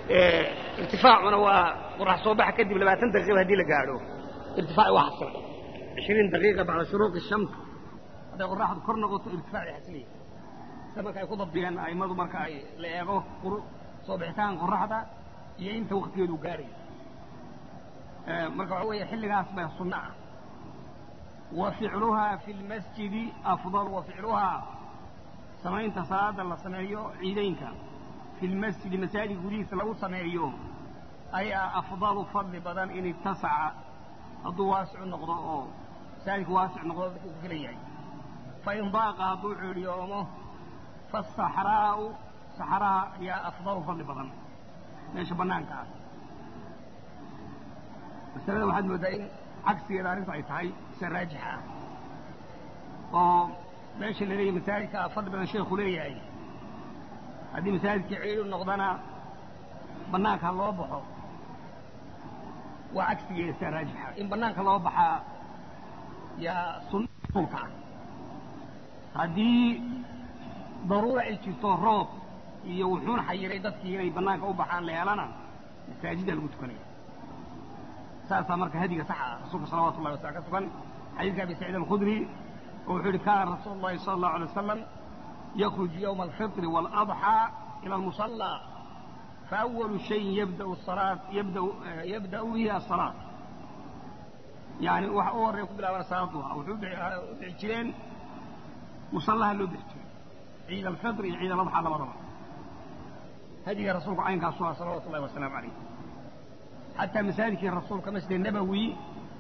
ارتفاعنا وراح صوبح كدب لما تندقيق هدي لقاعدو ارتفاع واحد 20 دقيقة بعد شروق الشمس هذا الراحة كورنا قلت ارتفاع حسني سمك يكون ضبيان أي ماذا مركا أي لأجو صوبحتان قرحة ينت وقت يدو قاري مركا عوية حل جاس بصناعة وفعلها في المسجد أفضل وفعلها سمعين تصاعد الله سمعيه عيدين كان في المسجد مساجد قديس لو سمعيه أي أفضل فضل بدن إن اتسع هذا واسع النقضاء سالك واسع النقضاء كليه فإن ضاق هذا اليوم فالصحراء صحراء هي أفضل فضل بدن ليش بنانك بس هذا واحد مدين عكس يدارس عيتاي سراجحة ليش اللي ليه مساجد أفضل بدن شيء خليه هذه مساجد كعيد النقضنا بنانك الله بحو وعكس يسراجحة إن بنانك الله بحا يا سنة هذه ضرورة الشيطان روب يوحون حيري دتكي إني بنانك أو بحان ليالنا مساجد المتكنية سالسة مركة هذه صحة رسول صلوات الله وسلم حديث أبي سعيد الخدري وحول كان رسول الله صلى الله عليه وسلم يخرج يوم الفطر والأضحى إلى المصلى فأول شيء يبدأ الصلاة يبدأ به الصلاة يعني وحور يقول بلا ولا صلاة ضحى وحول مصلى اللي بيحكي عيد الفطر عيد الأضحى لمرة هذه رسولك عينك صلوات الله وسلم عليه حتى مسالك الرسول كمسجد النبوي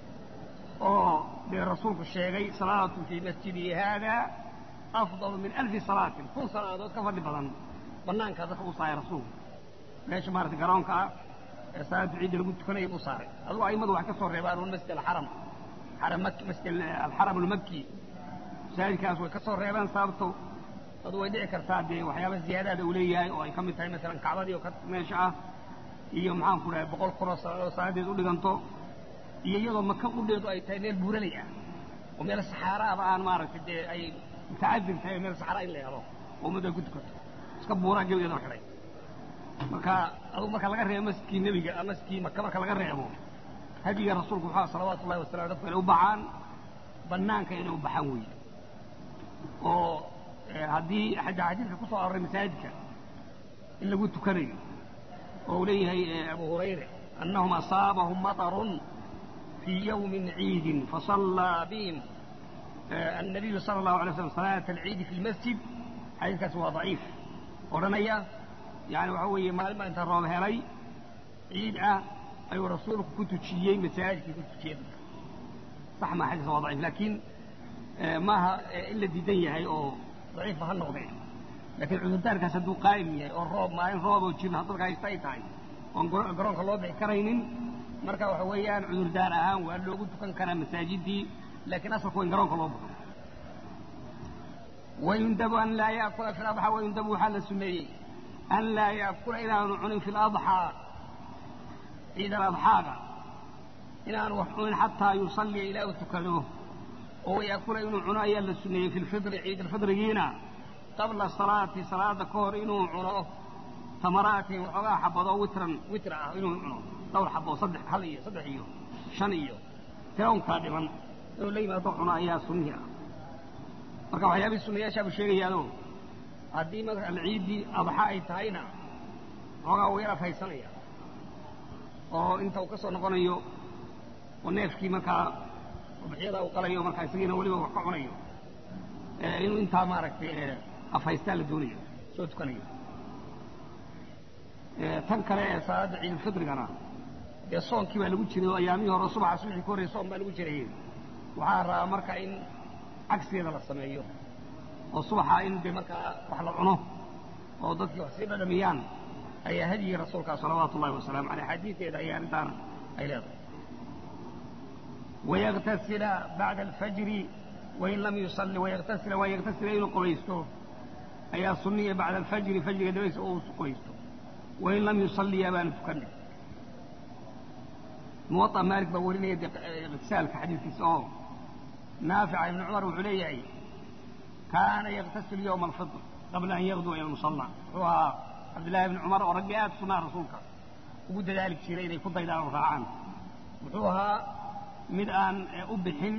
للرسول الشيخي صلاة في مسجده هذا أفضل من 1000 صلاة كل صلاة كفر لبضان بنانك هذا خبصة يا رسول ليش مارت قرونك صلاة عيد اللي قلت كنا يبو صاري الله أي مضوع كسر ريبان والمسجد الحرم حرم مكي مسجد الحرم المكي سالك كاسوي كسر ريبان صارته هذا يدعي كرتاد وحياة الزيادة دولية أو يكمل تاني مثلا كعبة دي وكت ماشعة iyo maxaan ku dhahay 100 kun oo saacadeed u dhiganto iyo iyadoo maka u dheedo ay tahay meel buuralaya oo meel saxaara aan maaragtay ay taadin tahay meel saxaara in la yaro oo muddo ku tukato iska buura geeyo xidhay marka laga reebo masjidkii nabiga masjidkii maka marka laga reebo hadiga rasuulku sallallahu alayhi wasallam dadku u baxaan banaanka inuu baxan weey oo hadii xadiidka ku soo aroray masaajidka in lagu tukanayo ووليه أبو هريرة أنهم أصابهم مطر في يوم عيد فصلى بهم النبي صلى الله عليه وسلم صلاة العيد في المسجد حديث كسوه ضعيف ورمية يعني وحوي ما أنت الرابع لي عيد أي رسولك كنت تشيئين مساجد كنت تشيئين صح ما حديث ضعيف لكن ما إلا الديدية هي أو ضعيفة هالنقطين لكن عذرتان كسدو قائم الروب ما إن روب وجيب هذا القاي استيتاي وقرون خلوا بكرين مركا وحويان عذردار أهم وقال له قلت كان مساجدي لكن أصلا كون قرون خلوا ويندب أن لا يأكل في الأضحى ويندب حال السمي أن لا يأكل إلى نعن في الأضحى إذا الأضحى إلى نوحون حتى يصلي إلى أتكلوه ويأكل إلى نعن أيال السمي في الفطر عيد الفطر هنا قبل الصلاة صلاة كور إنه عنو ثمرات وحبا حبضوا وترا إنه عنو دور حبوا صدح حليه صدحيه شنيه تون كادما لي ما ضحنا يا سنيا marka waxyaabo sunniyaasha uu sheegayado hadii marka ciidi adxa ay tahayna waxa uu yara faysanaya oo inta uu ka soo noqonayo oo neefkii marka bixiyada uu qalayo marka isagina waliba wax ka cunayo inuu inta maaragtay afaysta la doonayo soo tukanayo tan kale salaada ciid fidrigana ee soonkii baa lagu jiray ayaamii hore subax subaxii koray soon baa lagu jiray waxa raa marka in عكسينا للسمايو وصبح إن بمكة وحلا عنه وضدك وحسين دميان أي هدي رسولك صلوات الله وسلام على حديث إذا أيام دار أيلاض ويغتسل بعد الفجر وإن لم يصلي ويغتسل إلى قريسته أي صنية بعد الفجر فجر دويس أو قريسته وإن لم يصلي يبان تكلم موطأ مالك بوريني اغتسال كحديث كسوه نافع بن عمر وعليعي كان يغتسل يوم الفطر قبل أن يغدو إلى المصلى هو عبد الله بن عمر ورقيات سنة رسولك ugu dadaali jiray inay ku daydaan oo raacaan wuxuu ahaa mid aan u bixin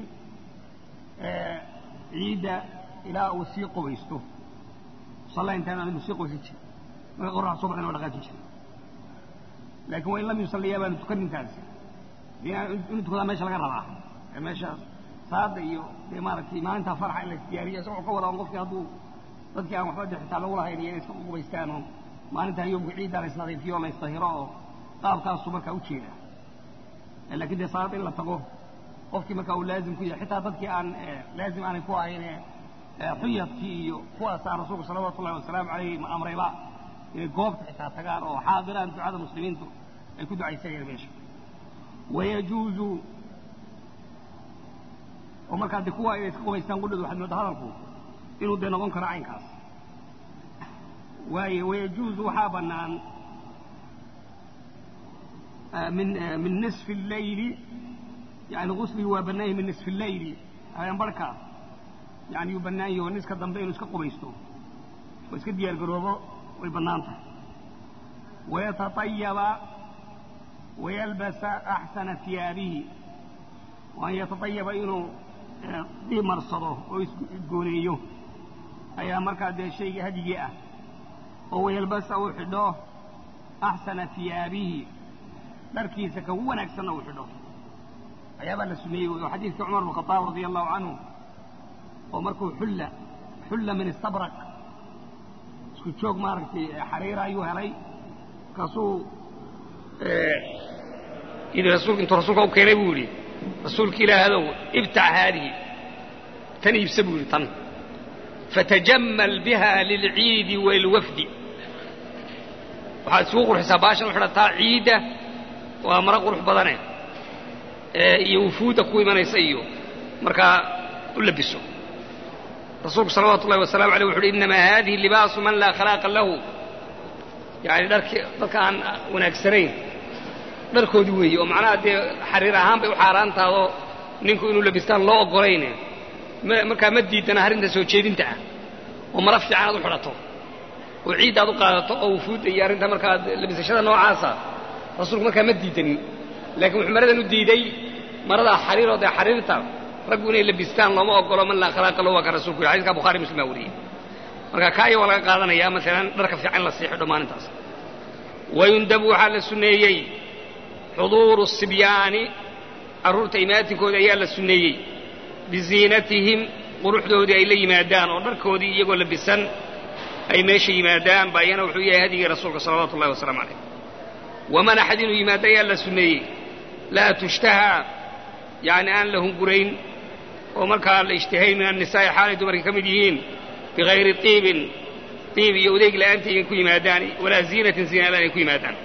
ciidda ilaa uu sii qubaysto salla intaan aanu sii qubaysan jirin marka qorrax soo baxdana waa dhaqaajin jiray laakiin waa in lam yusalliyaa baanu tukanintaasi inuu tukadaa meesha laga rabaa meesha saada iyo dee maaragtay maalintaa farxa in la isdiyaariyo isagoo ka wada on qofkii hadduu dadkii aan waxba de xitaa lagu lahayn iyo inay iska qubaystaan oo maalintaa yoomka ciiddaa la isnadiifiyo o la isdahiro oo qaabkaasuu markaa u jeeda laakiin dee salaad in la tago qofkii markaa uu laazim ku yahay xitaa dadkii aan laazim aanay ku ahayn xuyadkii iyo kuwaasaa rasuulku salawaatu ullahi wasalaamu calayhi ma amrayba inay goobta xitaa tagaan oo xaadiraan ducada muslimiintu ay ku ducaysanayaan meesha wayajuuzu oo markaa dee kuwa inay iska qubaystaan qudhooda waxaad moodaa hadalku inuu dee noqon karo caynkaas waaye wayajuuzu waxaa bannaan min nisfi allayli yani gusligi waa bannaan yahay min nisfi allayli habeen barhka yani yuu bannaan yahi oo niska dambe inuu iska qubaysto oo iska diyaar garoobo way bannaan tahay wayataطayaba wayalbasa axsana hiyaabihi waan yataطayaba inuu dimarsado oo isgooneeyo ayaa markaa dee shaygii hadyigii ah oo wayalbasa uu xidho axsana hiyaabihi dharkiisa ka ugu wanaagsanna uu xidho ayaabaa la suneeyey oo xadiidkii cumar bn khadaab radia allahu canhu oo markuu xulla min istabraq isku joog maaragtay xariira ayuu helay markaasuu intuu rasuulka u keenay buu yidhi rasuulka ilaahadow ibtac haadihi tan iibsa buu yidhi tan fatajammal biha lilciidi walwafdi waxaad isugu qurxisaa baashan u xidhataa ciidda waa mara qurux badane iyo wufuudda ku imanaysa iyo markaa u labiso rasuulku salawaatu ullahi wasalaamu aleyh wuxu uhi innamaa haadihi libaasu man laa khalaaqa lahu yani dadka aan wanaagsanayn dharkoodii weeye oo macnaha dee xariir ahaan bay u xaaraantaadoo ninku inuu labistaan loo oggolayne markaa ma diidana arrinta soo jeedinta ah oo mara fiican aad u xidhato oo ciidda aad u qaadato oo wufuudda iyo arrinta markaa labisashada noocaasa rasuulku markaa ma diidanin laakiin wuxuu maradan u diiday maradaa xariiroo dee xariirta raggu inay labistaan looma oggolo man laa khalaaqa lahu waa ka rasuulku yidhi xadiiska bukhari muslim baa wariyey marka kaayo waa laga qaadanayaa maalan dharka fiican la sii xidho maalintaas wayundabu waxaa la sunneeyey xuduuru sibyaani carruurta imaatinkooda ayaa la sunneeyey biziinatihim quruxdoodii ay la yimaadaan oo dharkoodii iyagoo labisan ay meesha yimaadaan baa iyana wuxuu yahay hadigii rasuulka salawaatu ullahi wasalaamu calayh waman axad inuu yimaado ayaa la sunneeyey laa tushtahaa yani aan la hungurayn oo markaa la ishtihayn min annisaa'i xaalay dumarka ka mid yihiin bigayri iibin iib iyo udeeg la'aanta igan ku yimaadaan walaa ziinatin ziina la'aan ay ku yimaadaan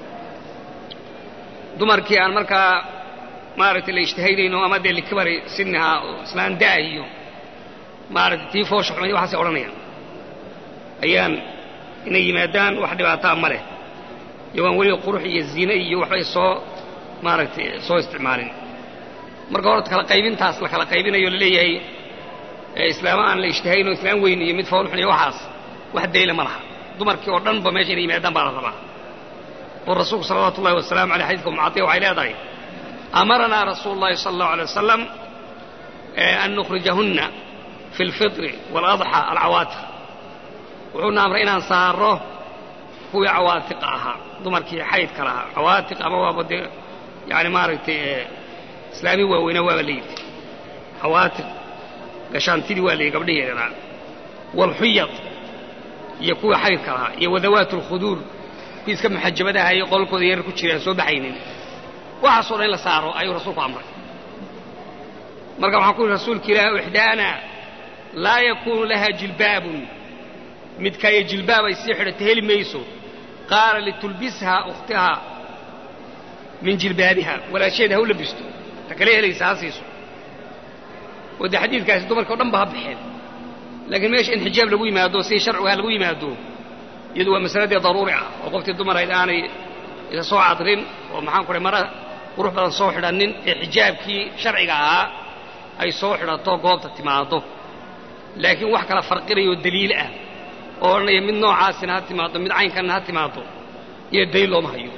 dumarkii aan markaa maaragtay la ishtihaynayno ama dee likibari sinnihaa oo islaan da'a iyo maaragtay tii foosha xumay waxaasay odhanayaan ayaan inay yimaadaan wax dhibaataa ma leh iyogaan weliba qurux iyo ziine iyo waxbay soo maaragtay soo isticmaalin marka horta kala qaybintaas la kala qaybinayo laleeyahay islaamo aan la ishtihayn oo islaam weyn iyo mid foolxun iyo waxaas wax dayla ma laha dumarkii oo dhanba meesha inay yimaadaan baa la rabaa oo rasuulku salawaatu ullahi wasalaamu aleyh xadidka mucadiya waxay leedahay amaranaa rasuulu llahi sala allahu alay wasalam an nukhrijahunna fi alfitri waaladxa alcawaatiq wuxuuna amray inaan saaro kuwii cawaatiqa ahaa dumarkii xaydka lahaa cawaatiq ama waaba dee yani maaragtay islaamii waaweynaa waaba la yidhi cawaatiq gashaantidii waa la yidhi gabdhihii yaraa waalxuyad iyo kuwii xaydka lahaa iyo wadawaat alkhuduur kuwii iska muxajabadaha iyo qolkooda yarar ku jiraan soo baxaynin waxaasoo dhan in la saaro ayuu rasuulku amray marka waxaan ku yidhi rasuulka ilaahi ixdaana laa yakuunu laha jilbaabun midkaayo jilbaab ay sii xidhato heli mayso qaala litulbishaa ukhtihaa min jilbaabiha walaasheeda ha u labisto ta kale helaysa ha siiso oo dee xadiidkaasi dumarka o dhan ba ha baxeen laakiin meesha in xijaab lagu yimaado si sharcigaha lagu yimaado iyadu waa masaladii daruuri ah oo qoftii dumarayd aanay isa soo cadrin oo maxaan ku dhahay mara qurux badan soo xidhannin ee xijaabkii sharciga ahaa ay soo xidhato goobta timaado laakiin wax kala farqinayo daliil ah oo odhanaya mid noocaasina ha timaado mid caynkanna ha timaado iyo daliil looma hayo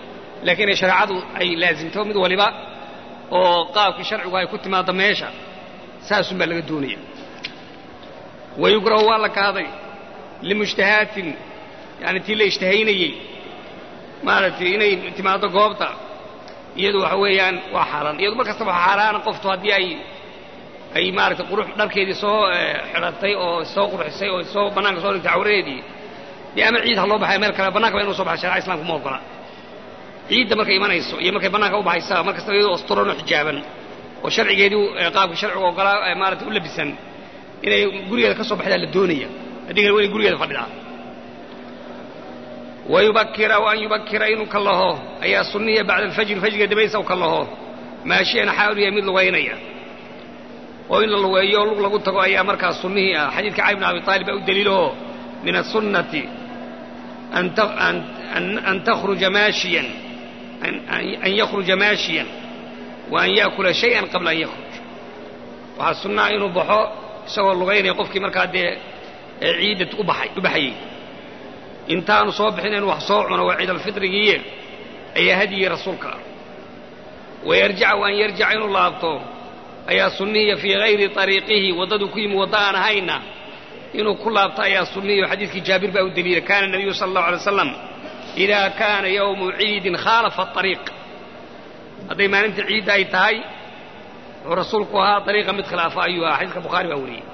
لكن شرعته أي لازمته من ولبا وقاف شرع وهي كنت ما ضميشة ساس بلغ الدنيا ويقرأ والله هذا لمجتهات يعني تيلي اشتهيني مالتي إني انتماء قوبطة يدو حويان وحران يدو مركز طبعا حران قفتوا هدي أي مالتي قروح داركيدي سو حراتي أو سو قروحسي أو سو بنانك سو تعوريدي دي أما عيد الله بحي مالك بنانك بينو صبح شرع إسلام كموقرا عيد مركز إيمان يسو يمركز بنانك أو بحي سا مركز طبعا أسطرون حجابا وشرع يدو قاف شرع وقرا مالتي أولا بسن إني قرية كسو بحدا للدونية هذيك وين قرية فردها ويبكر وأن يبكر إنك الله أي السنية بعد الفجر فجر دبيس أو كالله ماشي أنا حاول يميل لغينيا وإن الله يقول لك قلت أي أمرك السنية حديث كعب بن أبي طالب أو دليله من السنة أن تخرج ماشيا أن يخرج ماشيا وأن يأكل شيئا قبل أن يخرج وهذا السنة إنه بحو سوى اللغين يقف كمركا عيدة أبحي intaanu soo bixin in wax soo cuno waa ciid alfitrigiye ayaa hadiyi rasuulka wayarjac waan yarjac inuu laabto ayaa sunniya fi ghayri tariiqihi wadadu ku yimi wadaan hayna inuu ku laabto ayaa sunniya xadiiskii jaabir baa u daliila kaana nabiyu sallallahu alayhi wasallam ila kaana yawmu ciid khalafa at-tariiq haday maalinta ciid ay tahay rasuulku ahaa tariiqa mid khilaafa ayuu xadiiska bukhari baa wariyay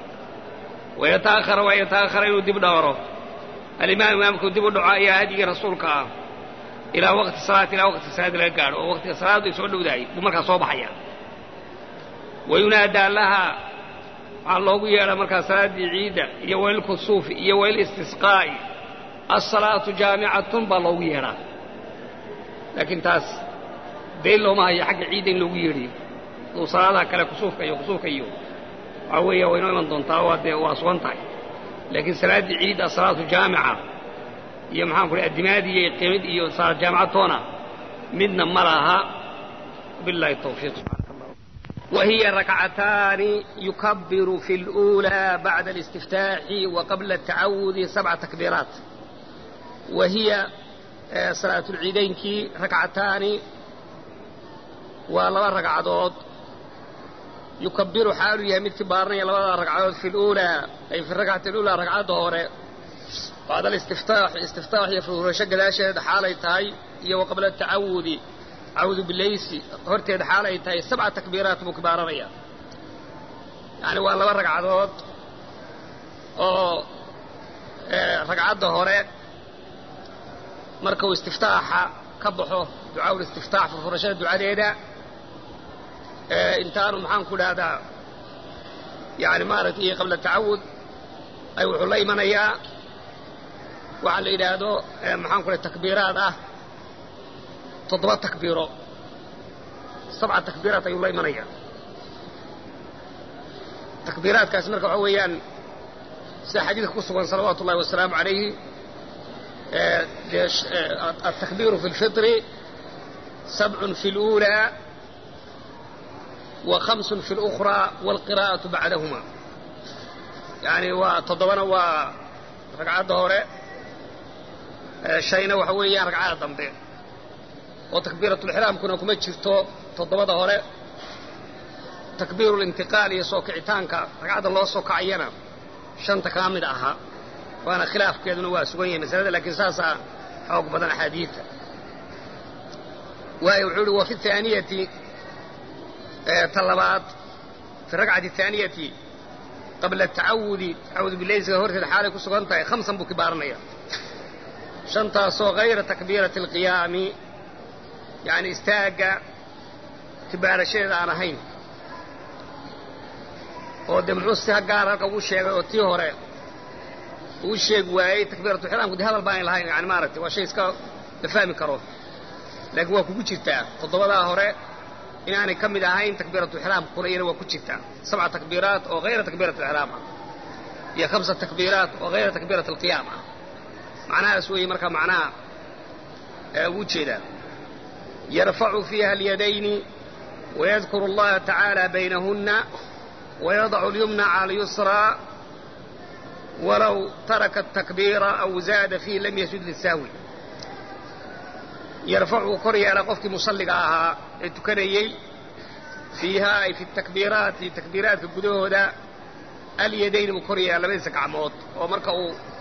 ويتأخر inuu dib dhawro الإمام إمامك ودب دعاء يا هدي رسولك إلى وقت الصلاة إلى وقت الصلاة لا قال ووقت الصلاة يسعد وداعي بمركز صباح حيا وينادى لها الله يا مركز صلاة عيدة يا ويل الكسوف يا ويل الاستسقاء الصلاة جامعة بالله يرى لكن تاس بين لهم هي حق عيد لو يري وصلاة كلا كسوف كيو أو يا وين من دونتاوات واسوانتاي لكن صلاة العيد صلاة جامعة هي محام كل الدمادية قيمت هي صلاة جامعة تونا منا مراها بالله التوفيق سبحانه الله وهي ركعتان يكبر في الأولى بعد الاستفتاح وقبل التعوذ 7 تكبيرات وهي صلاة العيدين كي ركعتان ولا ركعات يكبر حاله يمد كبارنا لبدا ركعات في الأولى أي في الركعة الأولى ركعات ظهر بعد الاستفتاح يفرغ شق الأشهد حالة تاي وقبل التعوذ أعوذ بالليس هرتي حالة تاي 7 تكبيرات مكبارية يعني والله ركعات ركعات ظهر مركو استفتاح كبحه دعاء الاستفتاح في فرشات الدعاء ده انتانوا محان كل هذا يعني مارت إيه قبل التعوذ أي وحلي من إياه وعلى إلهه محان كل التكبيرات تضبط تكبيره 7 تكبيرات أي وحلي من إياه تكبيرات كاسمرك عويا سحديث قصة صلوات الله والسلام عليه التكبير في الفطر 7 في الأولى و5 في الأخرى والقراءة بعدهما يعني وتضمن وركعات ظهر شينا وحويا ركعات ضمبين وتكبيرة الإحرام كما تشفتوا تضمن ظهر تكبير الانتقال يسوك عتانك ركعات الله سوك عينا 5 كامل أها وأنا خلاف كذا نواس وين مسألة لكن ساسا حوق بدن حديث ويعود وفي الثانية طلبات في الركعة الثانية قبل التعوذ أعوذ بالله سهورة الحالة كسوغانتا 5 بكبارنية 5 غير تكبيرة القيام يعني استاقى كبار شيء أنا هين ودم عوستها قارك وشيء وتيهوري وشيء واي تكبيرة الحرام قد هذا الباين لهين يعني مارتي وشيء اسكا لفهمي كروف لكن هو كوكوشيتا تضبطها هوري إن أنا كمل هاين تكبيرة الإحرام قرية وكتشتا 7 تكبيرات وغير تكبيرة الإحرام هي 5 تكبيرات وغير تكبيرة القيامة معناها سوي مركب معناها وجدا يرفع فيها اليدين ويذكر الله تعالى بينهن ويضع اليمنى على اليسرى ولو ترك التكبير أو زاد فيه لم يسجد للسهو yarfacu kor yeela qofkii musalliga ahaa ee tukanayey fiihaa ay fi takbiiraati takbiiraadka gudahooda alyadayn buu kor yeela labadiisa gacmood oo marka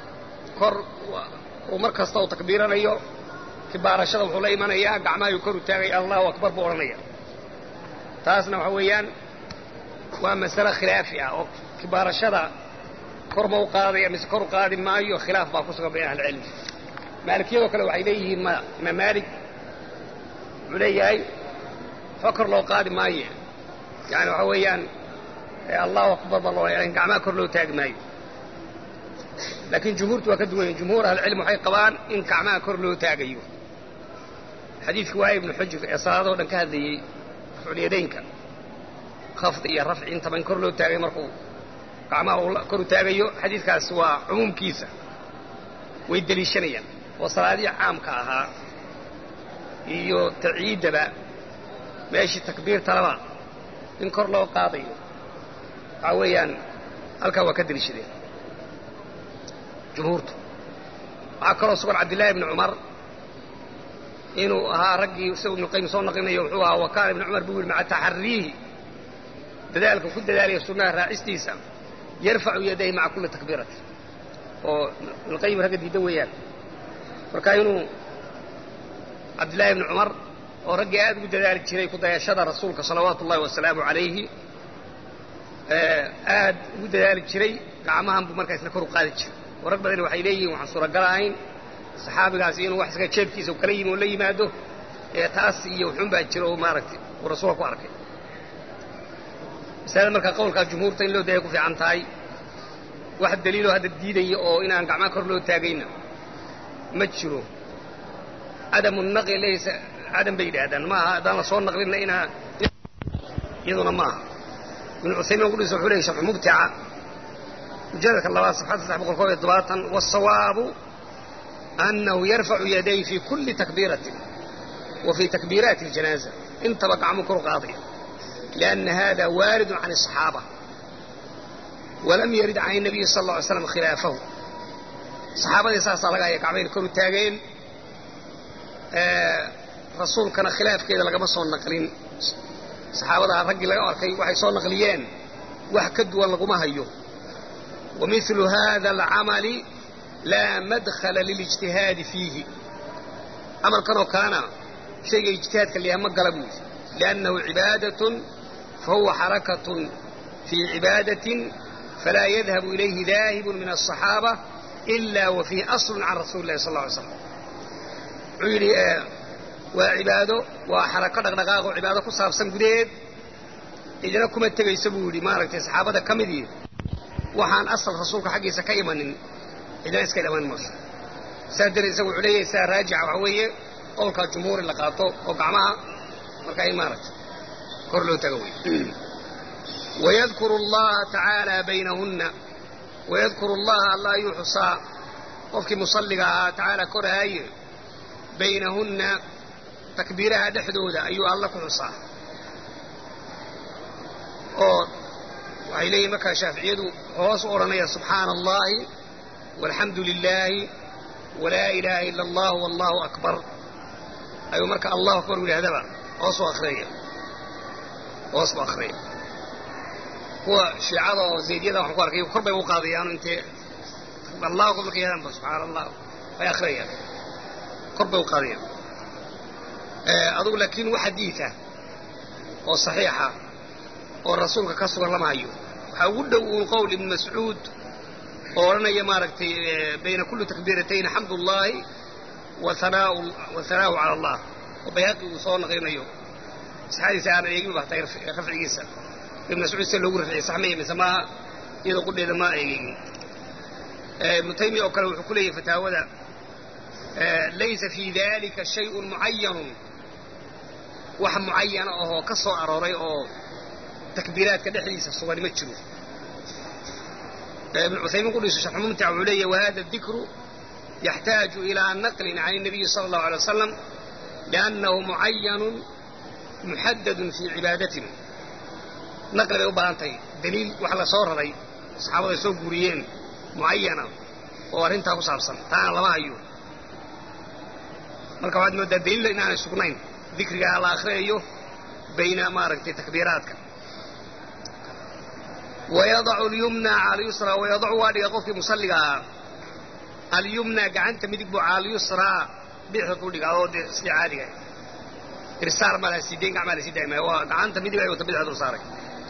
uu mar kasta uu takbiiranayo kibaarashada wuxuu la imanayaa gacmahayuu kor u taagaya allahu akbar buu odhanaya taasna waxa weeyaan waa masale khilaafi ah oo kibaarashada kor ma u qaadaya mise kor u qaadi maayo khilaaf baa ku sugan bayna ahlicilmi maalikiyadoo kale waxay leeyihiin ma imaam maalik wuxuu leeyahay fa kor loo qaadi maayo yani waxa weeyaan allahu akbar baa loo gacmaha kor loo taagi maayo laakiin jumhuurtu waa ka duwan yihin jumhuur ahlicilmi waxay qabaan in gacmaha kor loo taagayo xadiidkii waaya ibnu xujr ee salaadoo dhan ka hadlayey rafculyadaynka khafd iyo rafci intaba in kor loo taagay markuu gacmaha uu kor u taagayo xadiidkaasi waa cumuumkiisa way deliishanayaan oo salaadihii caamka ahaa iyo tacyiiddaba meeshii takbiirtalaba in kor loo qaadayo waxaa weeyaan halkaa waa ka deliishadeen jumhuurtu waxaa kaloo sugan cabdillaahi ibni cumar inuu ahaa raggii isagu ibnu qayyim soo naqlinayo wuxuu ahaa wa kaana ibnu cumar buu yidhi maca taxariihi dadaalka ku dadaalaya sunnaha raacistiisa yarfacu yadayhi maca kulli takbiirati oo ibnuqayim ragga diidda weeyaan marka inuu cabdillaahi ibni cumar oo raggii aad ugu dadaali jiray ku dayashada rasuulka salawaatu ullahi wasalaamu calayhi aad ugu dadaali jiray gacmahan buu markaa isna kor u qaadi jiray oo rag badani waxay leeyihiin waxaan suuragal ahayn saxaabigaasi inuu wax isaga jeebkiisa kala yimi oo la yimaado taas iyo wuxuun baa jira oo maaragtay uu rasuulka ku arkay masalada markaa qowlkaa jumhuurta in loo daya ku fiican tahay wax daliiloo hadda diidaya oo inaan gacmaha kor loo taagayna ma jiro cadamu naqli laysa cadam bay yidhaahdaan maaha haddaan la soo naqlinna iyaduna maaha ibnu cuthaymiin qudhiisa wuxuu leeyay sharxu mubtica mujalladka labaad safxada 317 waasawaabu annahu yarfacu yadayhi fi kulli takbiiratin wa fi takbiiraati aljanaaza intaba gacmuu kor u qaadaya lianna hada waaridun can asaxaaba walam yarid can الnabiyi sala اlه alay slam khilaafahu saxaabadii saasaa laga haya gacmayna kor u taageen rasuulkana khilaafkeeda lagama soo naqlin saxaabadaa raggii laga arkay waxay soo naqliyeen wax ka duwan laguma hayo wamiثlu hada alcamali laa madkhala lilijtihaadi fiihi camalkanoo kalena shayga ijtihaadka layaha ma gala buu yidhi liannahu cibaadatun fahuwa xarakatun fii cibaadatin falaa yadhabu ilayhi daahibun min aلصaxaaba ila wa fiihi aslun can rasuuli اllahi sal ه alay slam wuxuu yidhi waa cibaado waa xarako dhaqdhaqaaqoo cibaado ku saabsan gudaheed idina kuma tegaysa buu yidhi maaragtay saxaabada ka midii waxaan asal rasuulka xaggiisa ka imanin idina iska dhamaan mayso saa darteed isagu wuxuu leeyahay saa raajixa waxa weeye qowlkaa jumhuur in la qaato oo gacmaha markaa in maaragtay kor loo tago wey wayadkuru allaha tacaala baynahunna wayadkuru allaha alla ayuu xusaa qofkii musalliga ahaa tacaala korahaaye baynahunna takbiiraha dhexdooda ayuu alla ku xusaa oo waxay leeyihin markaa shaaficiyadu hoos u odhanaya subxaana allahi walxamdu lilaahi walaa ilaaha ila allah wallahu akbar ayuu marka allahu akbar u yidhahdaba hoos u akhriyaya hoos buu akhriyaya kuwa shiicada oo zaydyada waxaan ku arkay kor bay u qaadayaano intee allahu akbar markay yidhahdaan ba subxaana allah bay akhriyayaan kor bay u qaadayaan adugu laakiin wax xadiida oo saxiixa oo rasuulka ka sugan lama hayo waxaa ugu dhow uun qowl ibn mascuud oo odhanaya maaragtay bayna kulli takbiiratayn xamdullaahi wa hanaa'u cala allah oo bayhaqi uu soo naqlinayo saxaadiisa aanan eegin ba hataa rafcigiisa ibn mascuud se loogu rafciyay sax maya mise maaha iyadoo qudheeda ma eegin ibnu taymiya oo kale wuxuu ku leeyahay fataawada laysa fii dalika shayun mucayanun wax mucayana ahoo ka soo arooray oo takbiiraadka dhexdiisa sugan ma jiro ibnu cuthaymiin qudhiisa sharxu mumtica wuxuu leeyahy wahada dikru yaxtaaju ilaa naqlin can الnabiyi salى اllahu alay wasalam liannahu mucayanun muxadadun fii cibaadatin naqli bay u baahan tahay daliil wax la soo raray saxaabada ay soo guuriyeen mucayana oo arrintaa ku saabsan taana lama hayo marka waxaad moodaa daliil inaanay sugnayn dikriga la akhriyayo bayna maaragtay takbiiraadka wayadacu alyumna cala alyusra wayadacu waa dhiga qofkii musalliga ahaa alyumna gacanta midig buu cala alyusraa bidixda ku dhigaa oo dee sidii caadiga irsaar ma laha sideyn gacmaa la sii daayimaya waa gacanta midig ay wata bidixda dul saaray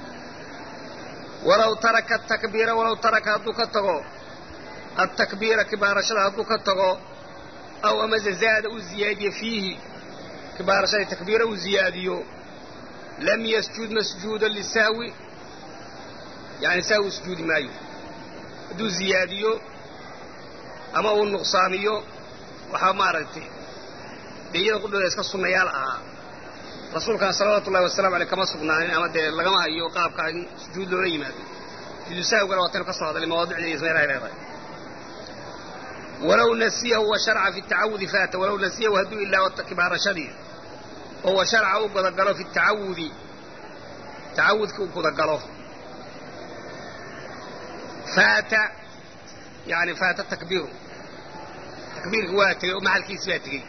walaw taraka atakbiira walaw taraka hadduu ka tago التكبير كبار شده هدو كتغو أو أما زاد وزيادية فيه كبار شده تكبير وزيادية لم يسجد مسجودا للساوي يعني ساوي سجود مايو دو زيادية أما هو النقصانية وحمارتي دي يقول له يسكى الصنيال رسول كان صلى الله عليه وسلم عليه كما سبنانين أما دي لغما أيو قاب كان سجود له ريمات دي ساوي قالوا واتنو كسر هذا لمواضع اللي يسميرها إليه ولو نسيه وشرع في التعوذ فات ولو نسيه وهدو إلا والتكبار شديد وهو شرع وقد قالوا في التعوذ تعوذ وقد قالوا فات يعني فات التكبير تكبير قواتي ومع الكيساتي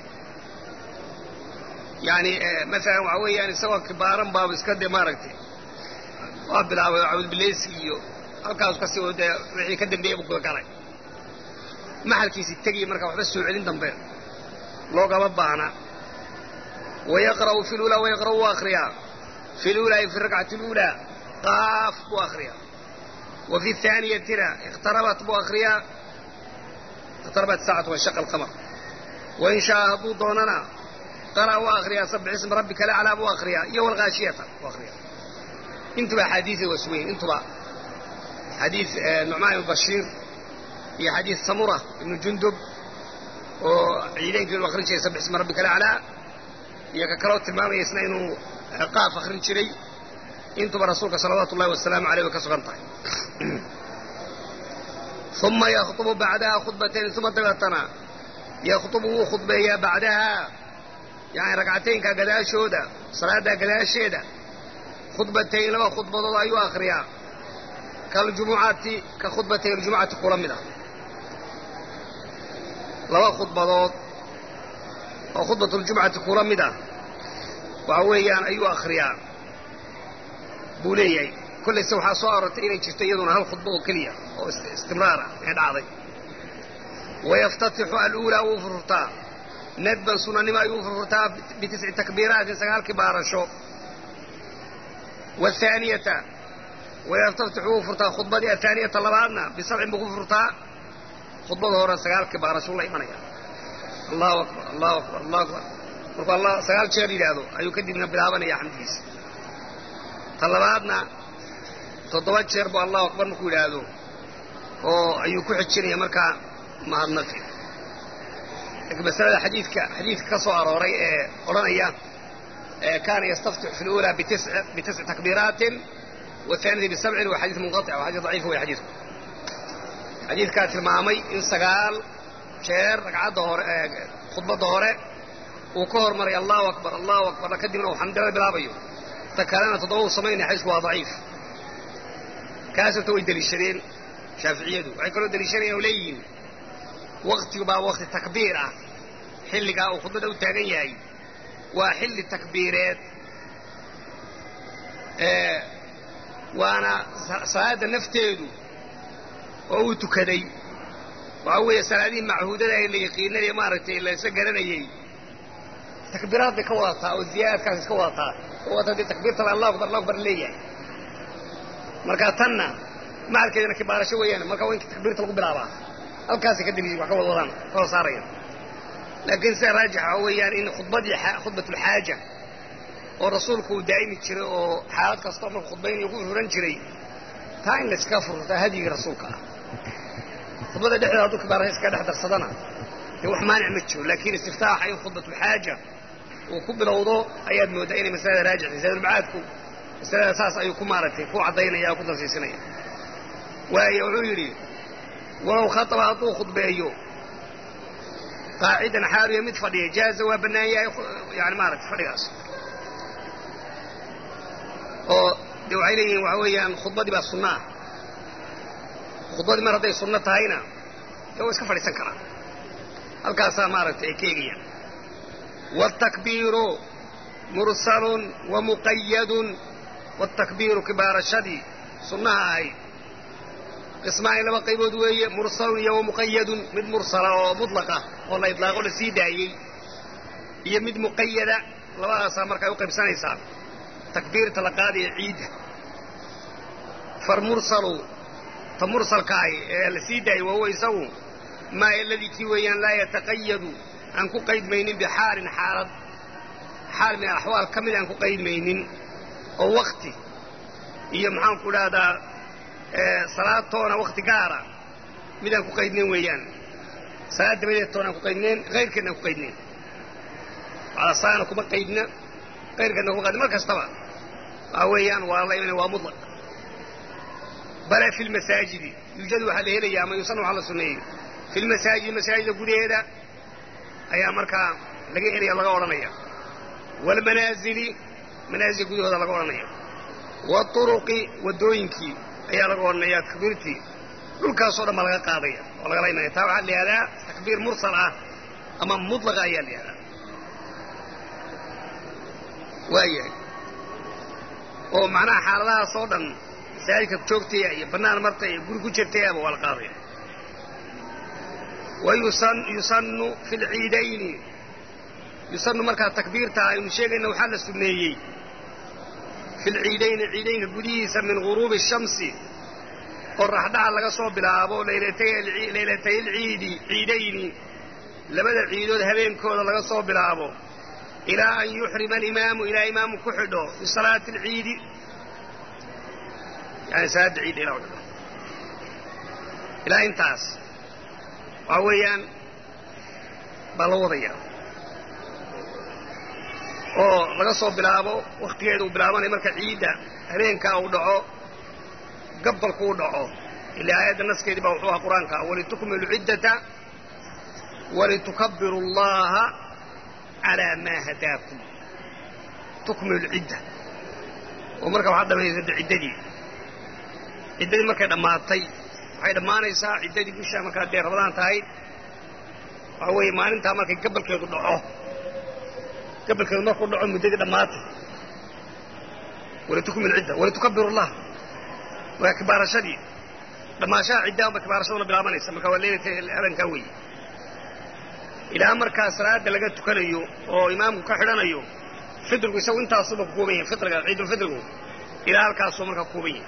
يعني مثلا وعوي يعني سواء كبارا باب اسكد ماركتي وابل أعوذ بالله سيو halkaas ka sii wada wixii ka dambeeyay buu galay maxalkiisa tagay marka waxba soo celin dambe looga baahna ويقرأ في الأولى ويقرأ وآخرها في الأولى في الركعة الأولى قاف وآخرها وفي الثانية ترى اقتربت وآخرها اقتربت ساعة وانشق القمر وإن شاء هبوط دوننا قرأ وآخرها سبح اسم ربك الأعلى وآخرها يوم الغاشية وآخرها انتبه حديث وسوين انتبه حديث نعمان بن بشير هي حديث سمرة بن جندب وعيدين في الوخرين شيء سبح اسم ربك الأعلى هي ككروت الماما يسنين قاف أخرين شري انتبه رسولك صلوات الله والسلام عليه وكسغنطه ثم يخطب بعدها خطبتين ثم تغطنا يخطبه خطبة بعدها يعني ركعتين كقداشودا صلاة قداشيدا خطبتين لما خطبة الله أيها آخرها كالجمعات كخطبتين الجمعة قرمنا لما خطبة وخطبة الجمعة قرمنا وعويان أيها آخرها بوليي كل سوحة صارت إلي تشتيدون هالخطبة كلية استمرارا عضي ويفتتح الأولى وفرطا ندبا سنن ما يوفرطا بتسع تكبيرات سقال كبار الشوق والثانية ويفتتح وفرطا خطبة دي الثانية طلباتنا بسبع بغفرطا خطبة ظهورا سقال كبار شو الله إيمانيا الله أكبر الله أكبر الله أكبر مرقى الله سقال شهري هذا أيو كدبنا بلابنا يا حمديس طلباتنا تضوات شربوا الله أكبر نقول هذا أيو كحد شريا مركا مع النفي لكن مسألة حديث كسوار ورنيا كان يستفتح في الأولى بتسع تكبيرات والثانية بسبع وحديث منقطع وحديث ضعيف هو حديث كانت المامي إن سقال شير ركعات خطبة ظهورة وكهر مري الله أكبر الله أكبر لكدمنا وحمد الله بلابيو تكالنا تضوه صمين حيث هو ضعيف كاسم توي دليشرين شافعية دو وعيكولو دليشرين وليين وقت يبقى وقت التكبيرة حل قاء وخطبة دو التانية وحل التكبيرات وانا صلاة نفتيدو وهو تكدي وهو سلادين معهودة اللي يقينا لي مارتي اللي يسقرنا تكبيرات دي كواطها والزيادة كانت كواطها كواطها دي تكبيرة الله أكبر الله أكبر لي مركاتنا مع الكذا كبار شوية مركا وين تكبيرة القبلة الكاسي كدني وحول وضان هو صارين لكن سراجع هو يعني إن خطبة الحاجة والرسول كو دائم يشري وحالات كاستوم الخطبين يقول فرن شري تاين لسكافر هدي رسولك خطبة دحي هذو كبار هيس كده حدا صدنا يروح ما نعمتشو لكن استفتاح أي خطبة الحاجة وكب الوضوء أياد مودين مسألة راجع زي المعادكم مسألة أساس أيكم مارتي كو عضينا يا كل في سنة ويعيري ولو خطب أعطوه خطبة أيوه قاعدا حاله يمد فضيه جاز وبنايا يعني مارت فرياس دو عيني وعويا خطبة دي بالصناع خطبة دي مرة دي سنتها هنا يو اسكا فريسان كرا الكاسا مارت ايكيغيا والتكبير مرسل ومقيد والتكبير كبار الشدي صنعها هاي قسمين لما قيبود وهي مرسل ومقيد مد مرسلة ومطلقة والله يطلقون السيدايي هي مد مقيدة لما أسامرك يوقف سنة إسان تكبير تلقادي عيد فالمرسل فمرسل كاي السيدايي وهو يسوي ما الذي كيويا لا يتقيد أنكو قيد مينين بحال حال من الأحوال كاملة أنكو قيد مينين أو وقتي هي محان كل هذا صلاة تونا وقت قارة مدى أنكو قيدنين ويان صلاة دمينة تونا أنكو قيدنين غير كنا أنكو قيدنين على الصلاة أنكو قيدنا غير كنا أنكو قيدنا مركز طبعا ويان والله يمنى ومطلق بل في المساجد يوجد حاله لي ما يصنع على السنين في المساجد قديدة أي مركا لقي إلي الله قولنا والمنازل منازل قديدة الله قولنا والطرق والدوينكي أي الله قولنا كبيرتي كل كاسورة ملغا قاضية والله قلنا يتابع لهذا تكبير مرسلة أمام مطلقة أيها لهذا وأيه ومعناها حالها صودا سالك بشوكتي بنان مرتي يقول كجرتي أبو والقاضية ويصن في العيدين يصن مركا تكبير تاعي شيء انه حل السنيي في العيدين قديسا من غروب الشمس والراح دعا لغا سو بلابو ليلتي العيدين لبدا عيدود هبينكودا لغا سو بلابو الى ان يحرم الامام الى امام كحدو في صلاه العيد يعني صلاه العيد الى انتاس وهويان بالوضية oo laga soo bilaabo waqtigeedu bilaabanay marka ciida habeenka uu dhaco gabalku uu dhaco ilaa ayada naskeedii baa wuxuu quraanka walitukmilu iddata walitukabbiru allaha ala ma hadakum tukmilu idda oo marka waxa dhameeyay iddadii markay dhamaatay waxay dhamaanaysaa ciidadii bisha marka dheer Ramadaan tahay waxa weey maalinta markay gabalkeedu dhaco markuu dhaco muddadii dhamaatay wala tukmil cidda wala tukabbiru Allah wa kibarashadi dhamaasha cidda ba kibarashada bilaabanaysa marka waa leeyahay aranka weey ilaa marka salaada laga tukanayo oo imaamku ka xidhanayo fidrku isagu intaas ba ku koobay fitriga ciidul fidrku ilaa halkaas marka ku koobay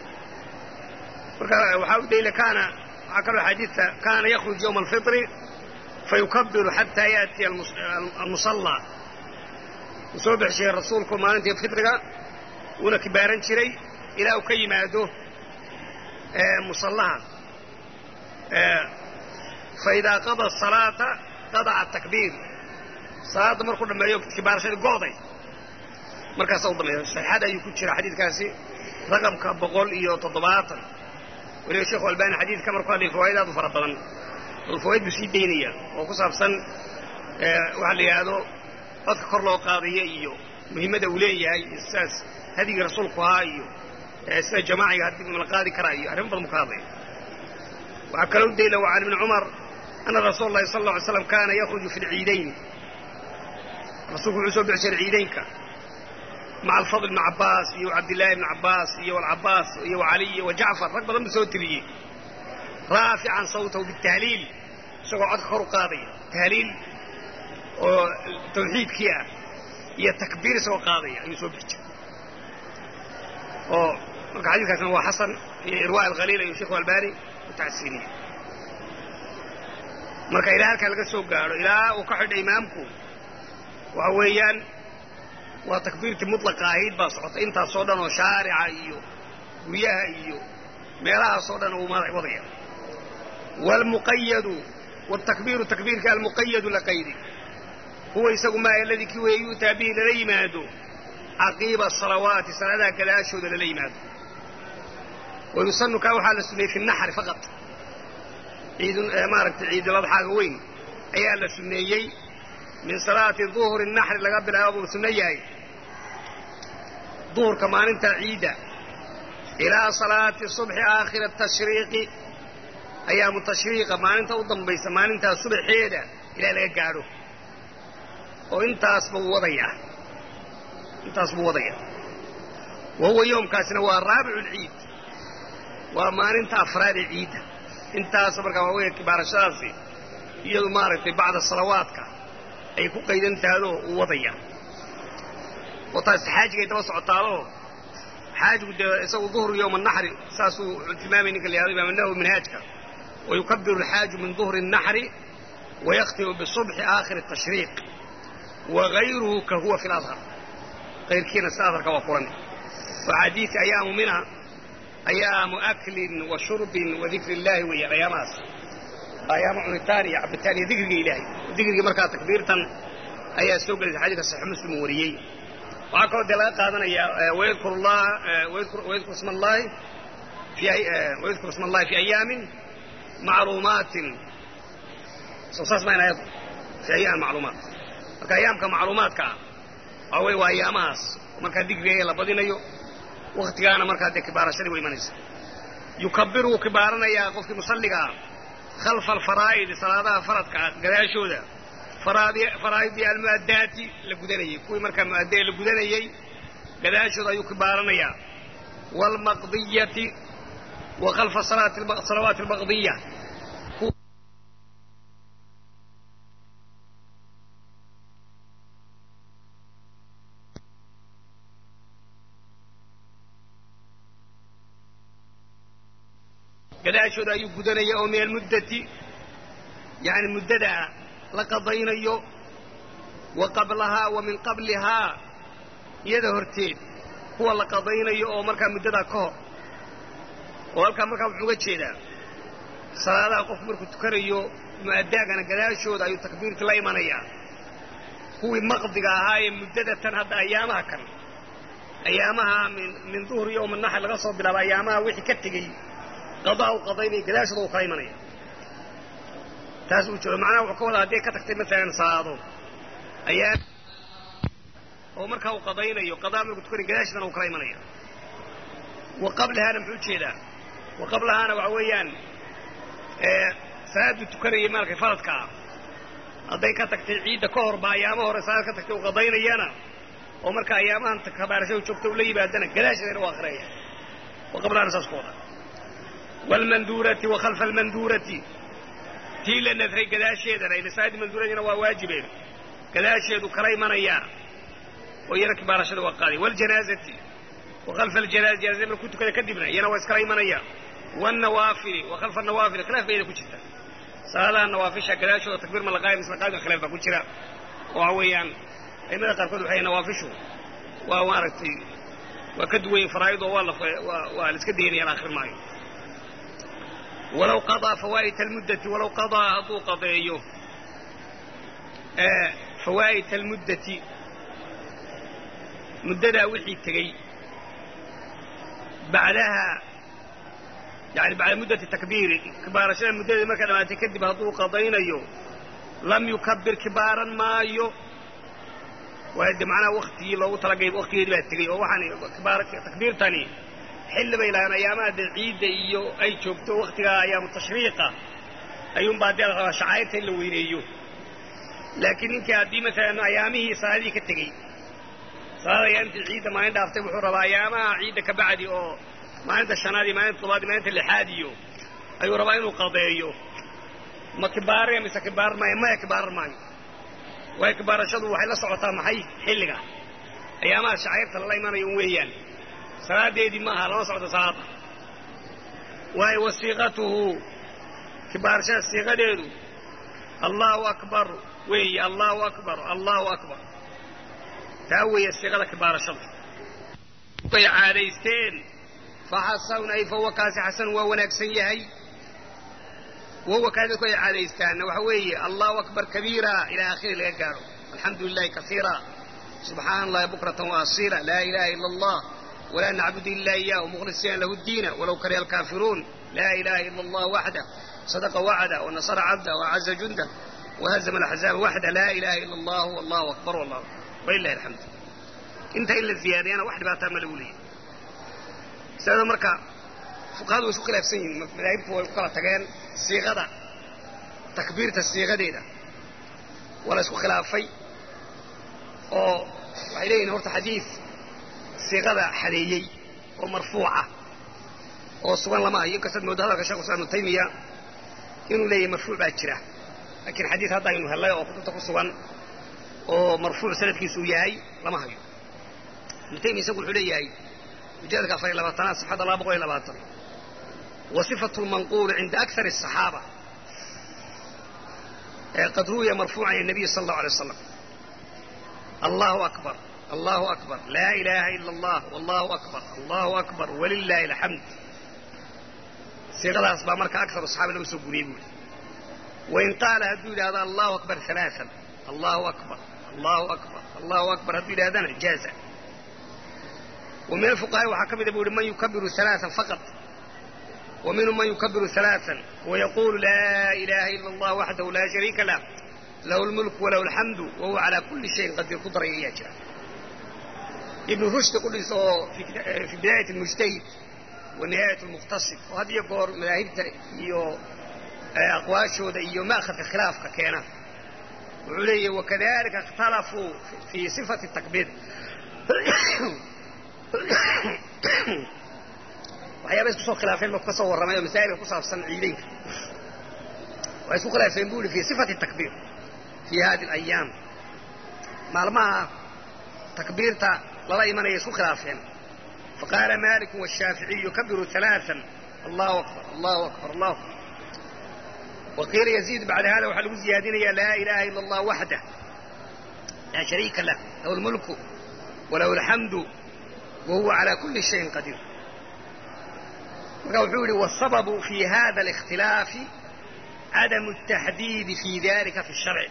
وحاول ديلا كان عقل الحديث كان يخرج يوم الفطر فيكبر حتى يأتي المصلى وصوبح شيء الرسول كما أنت الفطر ولا كبارا شري إلى أكي ماده مصلها فإذا قضى الصلاة قضى التكبير صلاة مركو لما يوم كبار شري قاضي مركز صوت هذا يكون شري حديث كاسي رقم كبقول إيو تضباطا وليه الشيخ الباني حديث كما قال الفوائد هذا فرطا الفوائد بسيط دينية وقصب سن وحلي هذا أذكر له قاضية إيو مهمة دولية هاي الساس هذه رسولك هاي الساس جماعي هذه من القاضي كراي أنا مفضل مقاضي وعكروا ديلا وعن ابن عمر أن رسول الله صلى الله عليه وسلم كان يخرج في العيدين رسولك عسو بعشر عيدينك مع الفضل بن عباس وعبد الله بن عباس والعباس وعلي وجعفر رقم ضمن صوت لي رافعا صوته بالتهليل سوى أذكر قاضي تهليل وتوحيد كيا هي تكبير سوى قاضي يعني سوى بيتش حديث كان هو حسن في إرواء الغليل يشيخ الباري وتعسيني مركا إلى هالك لقى سوق قالوا إلى وكحد إمامكم وهويان وتكبيرة مطلقة عيد بصعط انت صودا وشارع ايو وياها ايو ميراها صودا ووضيع والمقيد والتكبير تكبير كالمقيد لقيد هو يساق ما الذي كوي يؤتى به لليماد عقيب الصلوات صلاة كلا أشهد لليماد ويصن كوحة للسنة في النحر فقط عيد مارك عيد الأضحى وين أيها السنيي من صلاة الظهر النحر اللي قبل أبو سنية ظهر كمان انت عيدة إلى صلاة الصبح آخر التشريق أيام التشريق ما انت وضم بيس ما انت الصبح حيدة إلى لا يقعدوا intaas buu wadayaa wahuwa yoomkaasina waa raabicu lciid waa maalinta afraad ee ciidda intaas markaa waa weya kibaarashadaasi iyadu maaragtay bacda salawaadka ay ku qaydan tahadoo uu wadaya oo taas xaajigay daba socotaadoo xaajigu dee isagu duhru yowma naxri saasuu tilmaamay ninka la yahado imaam nawowi minhaajka wayukabiru alxaaju min duhri الnaxri wayaktimu bisubxi aakhiri الtashriiq wagayruhu ka huwa fi ladhar kayrkiina si adharka waa furan oo xadiidka ayaamu mina ayaamu aklin wa shurbin wa dikri illaahi weeyaan ayaamahaas ayaama cunitaan iyo cabitaan iyo dikriga ilaahay dikrigii markaa takbiirtan ayaa soo gelaysa xadiidka saxiix muslim uu wariyey waxaa kaloo dee laga qaadanayaa wayadkuru isma allahi fi ayaamin macluumaatin soo saas mayna ayadu fi ayaam macluumaat marka ayaamka macluumaadka ah waa wey waa ayaamahaas markaa dikriga la badinayo waktigaana markaa dee kibaarashadii way imanaysa yukabiru wuu kibaaranayaa qofkii musalliga ah khalfa alfaraa'idi salaadaha faradka ah gadaashooda faraa'idii almu'addaati la gudanayey kuwii markaa mu'addee la gudanayey gadaashooda ayuu kibaaranayaa waalmaqdiyati wa khalfa salawaati almaqdiya gadaashooda ayuu gudanaya oo min almuddati yani muddada la qadaynayo wa qablahaa wa min qablihaa iyada horteed kuwa la qadaynayo oo markaa muddadaa ka hor oo halkaa markaa wuxuu uga jeedaa salaadaha qofku markuu tukanayo mu'addaagana gadaashooda ayuu takbiirtii la imanayaa kuwii maqdiga ahaa ee muddada tan hadda ayaamaha kan ayaamaha min duhri yowma naxr laga soo bilaabo ayaamaha wixii ka tegey qadaa u qadaynaya gadaashooda uu kala imanaya taas uu jiro macnaha wuxuu ka wadaa hadday ka tagtay maalan salaado ayaa oo markaa uu qadaynayo qadaa markuu tukanay gadaashoodana uu kala imanaya wa qablahaana muxuu jeedaa wa qablahaana waxa weeyaan salaaduu tukanayay maalkay faradka ah hadday ka tagtay ciidda ka horba ayaama hore salaad ka tagtay uu qadaynayana oo markaa ayaamahan kabaarashadu joogta ula yimaadana gadaasheedana u akhriyaya wa qablahaana saas ku wadaa waalmanduurati wa khalfa almanduurati tii la nadray gadaasheedana ila salaadii manduuradina waa waajibeen gadaasheedu kala imanayaa oo iyana kibaarashada waa qaaday waljanaazati wa khalfa aljanaazati janaazada markuu tukada kadibna iyana waa iskala imanaya والنوافل وخلف النوافل خلاف بين كجرا صلاة النوافل كذا تكبير من القائم اسم القائم خلاف كجرا وهويان أي من قال حي نوافشه ووارتي وكدوين فرائض والله والاسكدين إلى آخر معي ولو قضى فوائد المدة ولو قضى هضو قضيه فوائد المدة مدة وحي تجي بعدها يعني بعد مدة التكبير كبار شيء مدة ما كان ما تكذب هضو قضينا لم يكبر كبارا ما وهذا معنا وقتي لو تلقي وقتي اللي بتجي وحني كبار تكبير تاني حل بيلانا أيام العيد أي شوفتوا وقتها أيام التشريقة أيام بعد شعائر اللي وينيو لكن إنك هذه مثلا أيامه صار كتجي صار أيام العيد ما عنده أفتح حرب أيامها عيدك بعدي أو ما عنده الشنادي ما عنده طلادي ما عنده اللحاديو أيوة ربعين وقاضيو ما كبار يا مس كبار ما كبار ما وهي كبار شدوا وحلا صعطة محي حلقة أيامها شعائر الله ما يوميا صلاة دي ما هلا صعطة صلاة وهي وصيغته كبار شد صيغة ديرو الله أكبر وهي الله أكبر الله أكبر تأوي الصيغة كبار شد طيع عليستين فحصون أي فهو كاس حسن وهو نكسيه وهو كان يقول عليه استان وحوي الله أكبر كبيرا إلى آخره اللي قالوا الحمد لله كثيرا سبحان الله بكرة وأصيلا لا إله إلا الله ولا نعبد إلا إياه مخلصين له الدين ولو كره الكافرون لا إله إلا الله وحده صدق وعده ونصر عبده وعز جنده وهزم الأحزاب وحده لا إله إلا الله والله أكبر والله ولله الحمد انت إلا الزيادة أنا واحد بعتمل لي سيدنا مركا فقالوا يسوق لابسين ملاعب وقرأ تجان صيغة تكبيرة الصيغة دي ده ولا يسوق خلافي oo waxay leeyihin horta xadiid siiqada xadeeyey oo marfuuca oo sugan lama hayo inkastad moodo hadalka sheekh islam ibnu taymiya inuu leeyahay marfuuc baa jira laakiin xadiid hadda aynu hellay oo kutubta ku sugan oo marfuuc sanadkiisu yahay lama hayo ibnu taymiya isagu wuxuu leeyahay mujalladka 24 صفحة 220 وصفة المنقول عند أكثر الصحابة قد روي مرفوعا عن النبي صلى الله عليه وسلم الله أكبر الله أكبر لا إله إلا الله والله أكبر الله أكبر ولله الحمد صيغة أصبح مركة أكثر الصحابة لم يسبوا يقول وإن قال هدوا إلى هذا الله أكبر ثلاثا الله أكبر الله أكبر الله أكبر هدوا إلى هذا جازا ومن الفقهاء وحكم يقول من يكبر ثلاثا فقط ومنهم من يكبر ثلاثا ويقول لا إله إلا الله وحده لا شريك له له الملك وله الحمد وهو على كل شيء قدير قدر يجرى ابن رشد يقول في بداية المجتهد ونهاية المقتصد وهذا يقول مذاهبته إيو أقواشه إيو ماخذ خلاف كان وعليه وكذلك اختلفوا في صفة التكبير waxyaaba isku soo khilaafeen markuu ka soo warramayo masaa'il ku saabsan ciidanka waa isku khilaafeen buu fi sifati takbir fi hadi al-ayyam maalmaha takbirta lala imanaya isku khilaafeen faqala malik wa shafi'i yukabbiru thalathan Allahu akbar Allahu akbar Allahu وقيل يزيد بعد هذا وحلو زيادين يا لا إله إلا الله وحده لا شريك له له الملك وله الحمد وهو على كل شيء قدير والسبب في هذا الاختلاف عدم التحديد في ذلك في الشرع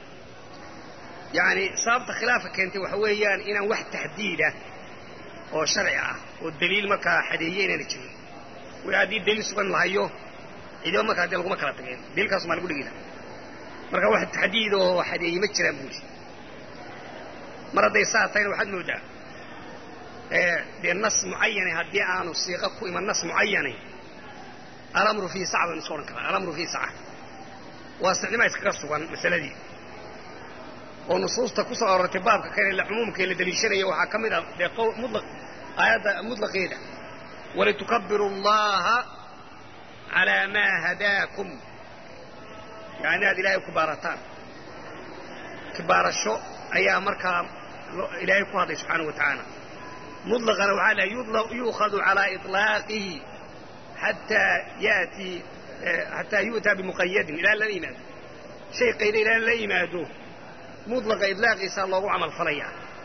يعني صابت خلافك انت وحويان إنا واحد تحديده oo sharci ah oo daliil marka xadeeyeen jirin wadaadii daliil sugan lahayo idoo marka dal kuma kala tageen dilkaas ma lagu dhigina marka wax taxdiid oo xadeeyay ma jiraan buush maraday saatayna waxad moodaa بالنص معين هدي أنا سيقك إما النص معين الأمر فيه صعب نصورن كذا الأمر فيه صعب واستعلم ما يتكسر عن مسألة دي ونصوص تكسر ارتباط كان العموم كان لدليشنا يوحى كمل مطلق آيات مطلق إيه ولتكبروا الله على ما هداكم يعني هذه لا كبارتان كبار الشو أيام مركب إلهي قاضي سبحانه وتعالى مطلقا وعلى يؤخذ على إطلاقه حتى يؤتى بمقيد إلى لا يماد شيء قيد إلى لا يماده مطلق إطلاقه صلى الله عمل فليا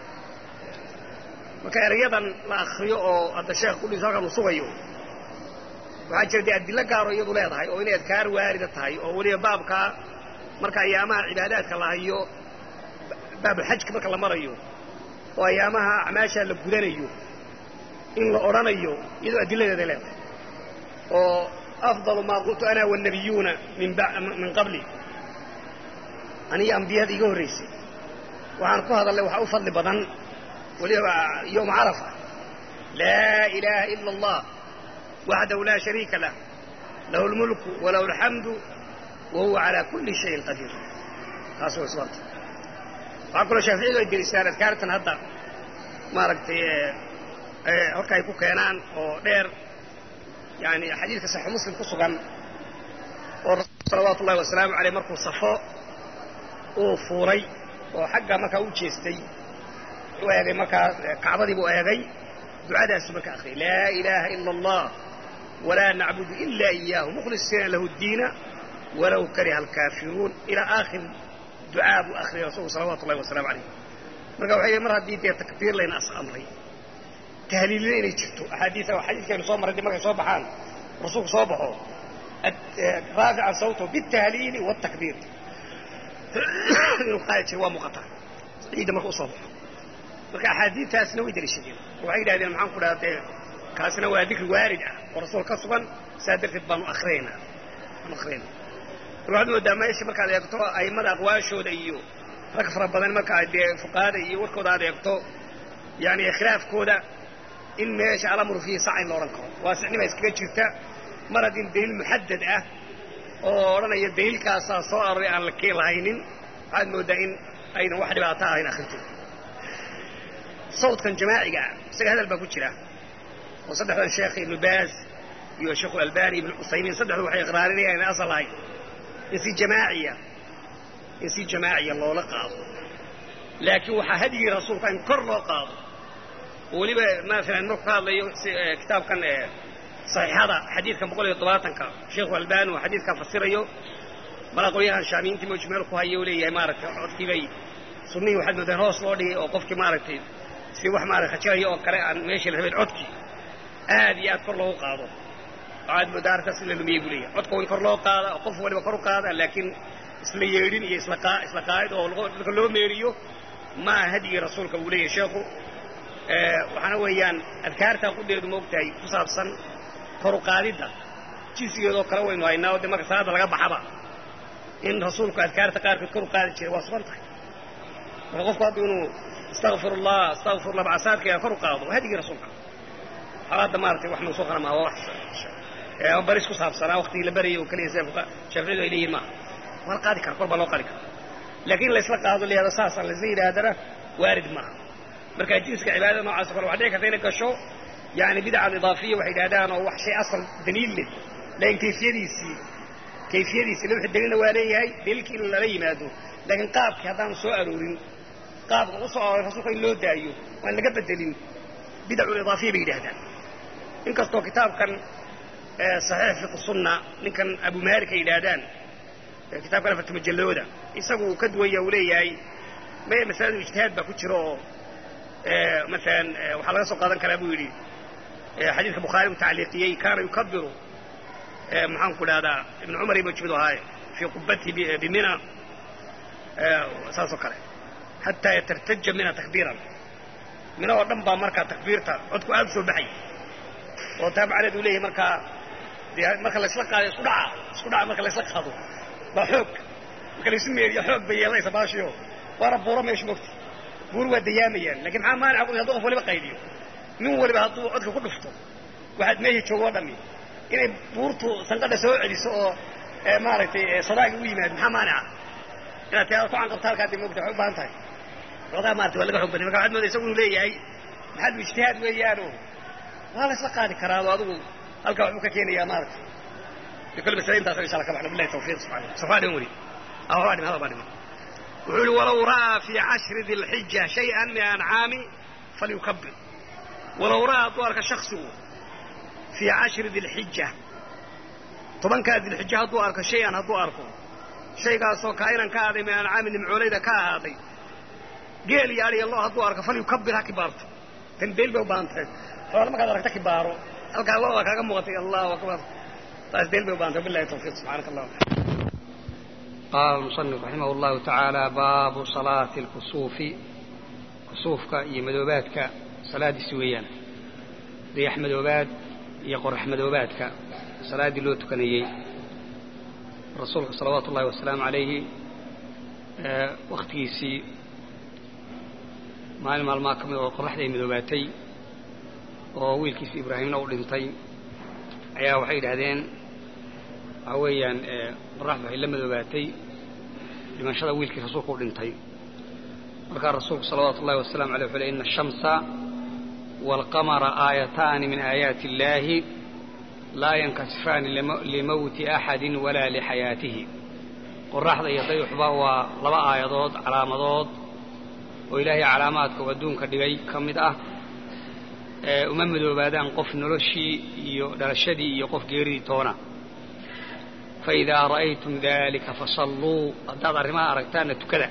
وكان رياضا لا أخريو هذا الشيخ كل ساقا مصويو وحاجة دي أدلة قارو يضو ليضهي أو إني أذكار واردتهي أو إني بابك مركا أيامها عباداتك الله يو باب الحج كمرك الله مريو وأيامها عماشا لقدانيو إن لأورانيو يدو أدلة دلالة وأفضل ما قلت أنا والنبيون من قبلي أني أنبياء دي قوريسي وعنكو هذا اللي وحاو فضل بدن يوم عرفة لا إله إلا الله وحده لا شريك له له الملك وله الحمد وهو على كل شيء قدير خاصة وصوات وعقل شافعي لو يدي رسالة كارتن هذا ما رقتي هركا يكون كينان ودير يعني حديث صحيح مسلم قصقا والرسول صلوات الله والسلام عليه مركو صفاء وفوري وحقا مكا وجيستي ويغي مكا كعبدي بو ايغي دعاء سبك اخي لا اله الا الله ولا نعبد الا اياه مخلصين له الدين ولو كره الكافرون الى اخر دعاء اخي رسول صلوات الله والسلام عليه marka waxay mar hadii ay takbiir leen asqamray tahliileen jirto ahadiisa oo xadiiska soo maray markay soo baxaan rasuulku soo baxo rafa'a sawto bitahlil wa takbir inuu qaayay waa muqata ciida markuu soo baxo marka ahadiisaasna way dirishadeen waxay yiraahdeen maxaan ku dhaatay kaasna waa dhikr waarid ah oo rasuulka sugan saadaqid banu akhrayna waxaad moodaa meesha markaad eegto aymada aqwaashooda iyo rag fara badan marka ay fuqaada iyo warkooda aad eegto yani khilaafkooda in meesha alamru fi sa'in looran karo waasicnima iskaga jirta maradin daliil muhaddad ah oo oranaya daliilkaas soo aroray aan la keenaynin waxaad moodaa in ayna wax dhibaato ahayn akhrinto sawdkan jamaaciga isaga hadal baa ku jira oo saddexdan sheekh ibn baaz iyo sheekh albani ibn usaymin saddexdu waxay iqraarinayaan in asal ahay in si jamaaciya loola qaado laakiin waxaa hadigii rasuulka in kor loo qaado weliba maalan markuu ka hadlayo kitaabkan saxiixada xadiidkan 170ka sheekhu albani uu xadiidkan fasirayo mala qolyahan shaamiintii mujmal ku hayo leeyahay maaragtay codkii bay sunnii waxaad moodeen hoos loo dhigay oo qofkii maaragtay si wax maaragtay khajirayo oo kale aan meeshii la rabin codkii aad iyo aad kor loogu qaado aad mudaarkaas la lumiyay buu leeyahay codka in kor loo qaado qof waliba kor u qaado laakiin isla yeedhin iyo isla qaa'id oo loo meeriyo ma hadigii rasuulka uu leeyahay sheekhu waxaana weeyaan adkaarta qudeedu moogtahay ku saabsan kor u qaadida jinsigeedoo kale waynu haynaa oo marka salaada laga baxaba in rasuulku adkaarta qaarkood kor u qaadi jiray waa sugan tahay marka qofku hadduu inuu astaqfirullah bacasaadka kor u qaado hadigii rasuulka xalaada maaragtay wax mansuuq ma waa wax baris ku saabsanaa waqtigii la barayay oo kaliya shaaficiyadu ay leeyihiin maaha waa la qaadi kara kor baa loo qaadi kara laakiin la isla qaado leeyahay saas la isla yidhaahdana waarid maaha marka jinska cibaadada noocaas kale waxaa dhici karta inay gasho yani bidca idaafiya waxay yidhahdaan oo wax shay asal daliil leh laakiin kayfiyadiisi wixii daliilna waa leeyahay daliilkii in lala yimaado laakiin qaabkii haddaan soo aroorin qaabka u soo arooray rasuulka in loo daayo waan laga bedelin bidcu idaafiya bay yidhahdaan inkastoo kitaabkan saxiix fiqh sunna ninkan abu maalik ay yidhaahdaan kitaabkan afarta majalooda isagu uu ka duwanya uu leeyahay masaladu ijtihaad baa ku jira oo مثلا وحلا سو قادن كلا بو يري حديث البخاري متعلقيه كان يكبر محن كلادا ابن عمر يمجدو هاي في قبته بمنى ساسو كلا حتى يترتج منها تكبيرا من ودن با marka takbiirta codku aad soo baxay oo taabacad uu leeyahay marka la isla qaado isku dhaca marka la isla qaado ba xoog marka la ismeeriyo xoog bay yeelaysa baashiyo wara buuro meesh mogti buur waa dayaamayaan laakiin maxaa maanic ku hadduu qof waliba qaydiyo min waliba hadduu codka ku dhufto waxaad meeshii joogo dhami inay buurtu sanqadha soo celiso oo maaragtay sadaaqi u yimaado maxaa maanica inaad tiyaado ku canqabta halkaa dib moogta waxay u baahan tahay rogaa maaragtay waa laga xoog baday marka waxaad moodaa isagu inuu leeyahay maxaad ijtihaad weeyaanoo waa la isla qaadi karaa oo adigu halkaa waxbuu ka keenayaa maaragtay بكل مسألة انت إن شاء الله كبحنا بالله التوفيق سبحانه سبحانه وري هذا بعد وقول ولو رأى في 10 ذي الحجة شيئا من أنعام فليكبر ولو رأى طوارك شخصه في 10 ذي الحجة طبعا كان ذي الحجة طوارك شيئا طواركم شيء قال سو كائنا كهذا من أنعام المعوليدة كهذا قال يا علي الله طوارك فليكبر كبارته تنبيل بوبانته فلما قال لك كباره قال الله كم وقت الله أكبر تنبيل بوبانته بالله التوفيق سبحانك اللهم. قال المصنف رحمه الله تعالى باب صلاة الكسوف كسوفك يمدوباتك صلاة السويان ريح مدوبات يقرح مدوباتك صلاة اللوتكنيي رسولك صلوات الله والسلام عليه وقتيسي مال ما كمل وقرح لي مدوباتي وويلكيس إبراهيم نور دنتي عيا وحيد هذين عويان الرحمة إلا مدوباتي لمن شاء ويلكي رسولك ودنتي وقال رسولك صلوات الله والسلام عليه وعلى إن الشمس والقمر آيتان من آيات الله لا ينكسفان لموت أحد ولا لحياته قرح ذا يطيح بهو لبا آيات علامات وإلهي علامات ودونك دبي كمدة ومن مدوبادان قف نرشي درشدي يقف جيري تونا فإذا رأيتم ذلك فصلوا أدار الرماء أركتان تكذا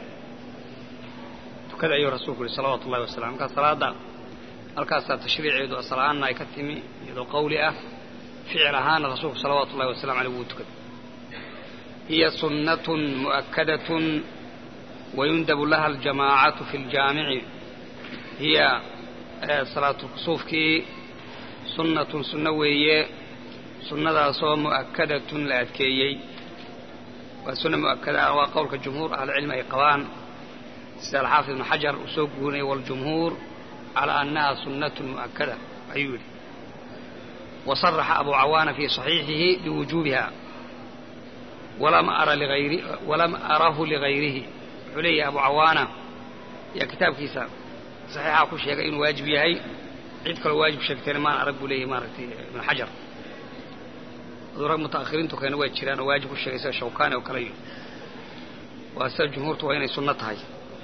أيها رسولك صلوات الله والسلام قال صلاة الكاسة تشريع يدو أصلانا يكتمي يدو قولئة فعلهان رسولك صلوات الله والسلام عليه وتكذا هي سنة مؤكدة ويندب لها الجماعة في الجامع هي صلاة الكسوف كي سنة سنوية سنة صوم مؤكدة لأتكيي وسنة مؤكدة وقولك الجمهور على العلم يقوان سيد الحافظ بن حجر وسوقوني والجمهور على أنها سنة مؤكدة أيوه وصرح أبو عوان في صحيحه بوجوبها ولم أره لغيره علي أبو عوانة يا كتاب كيسا saxiixa ku sheegay inuu waajib yahay cid kale waajib sheegtayna maan arag buu leeyahay maaragtay ibn xajar rag mutaakhiriintu kana waa jiraan oo waajib ku sheegay sida shawkaani oo kale waa sida jumhuurtu waa inay sunno tahay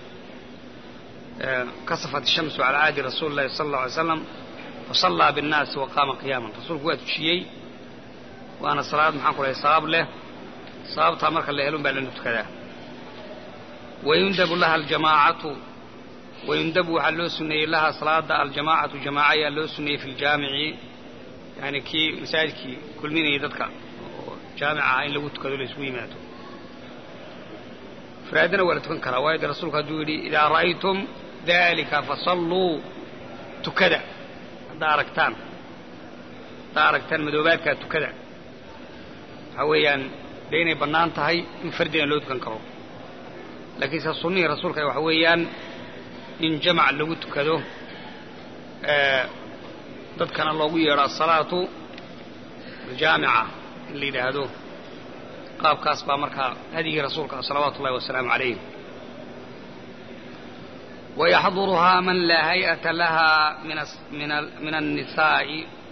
kasafat shamsu ala aadi rasuulillahi sallallahu alayhi wasallam fasalla binnaas wa qama qiyaman rasuulku waa tujiyey waana salaad maxaan ku leeyahay sabab leh sababta marka la helun baa la tukadaa ويندب لها الجماعة ويندب على سنة لها صلاة الجماعة جماعية لو سنة في الجامع يعني كي مساجد كي كل مين يدك جامعة إن لو تكذل اسمه ماتوا فرادنا ولا تنكر وايد رسولك دوري إذا رأيتم ذلك فصلوا تكذا داركتان مدوبات تكذا حويا بين بنان تهي مفردين لو تنكروا لكن سنة رسولك وحويان إن جمع اللي كذو ضد كان الله يرى الصلاة الجامعة اللي لهذو قاب كاسبا مركا هذه رسولك صلوات الله والسلام عليه ويحضرها من لا هيئة لها من النساء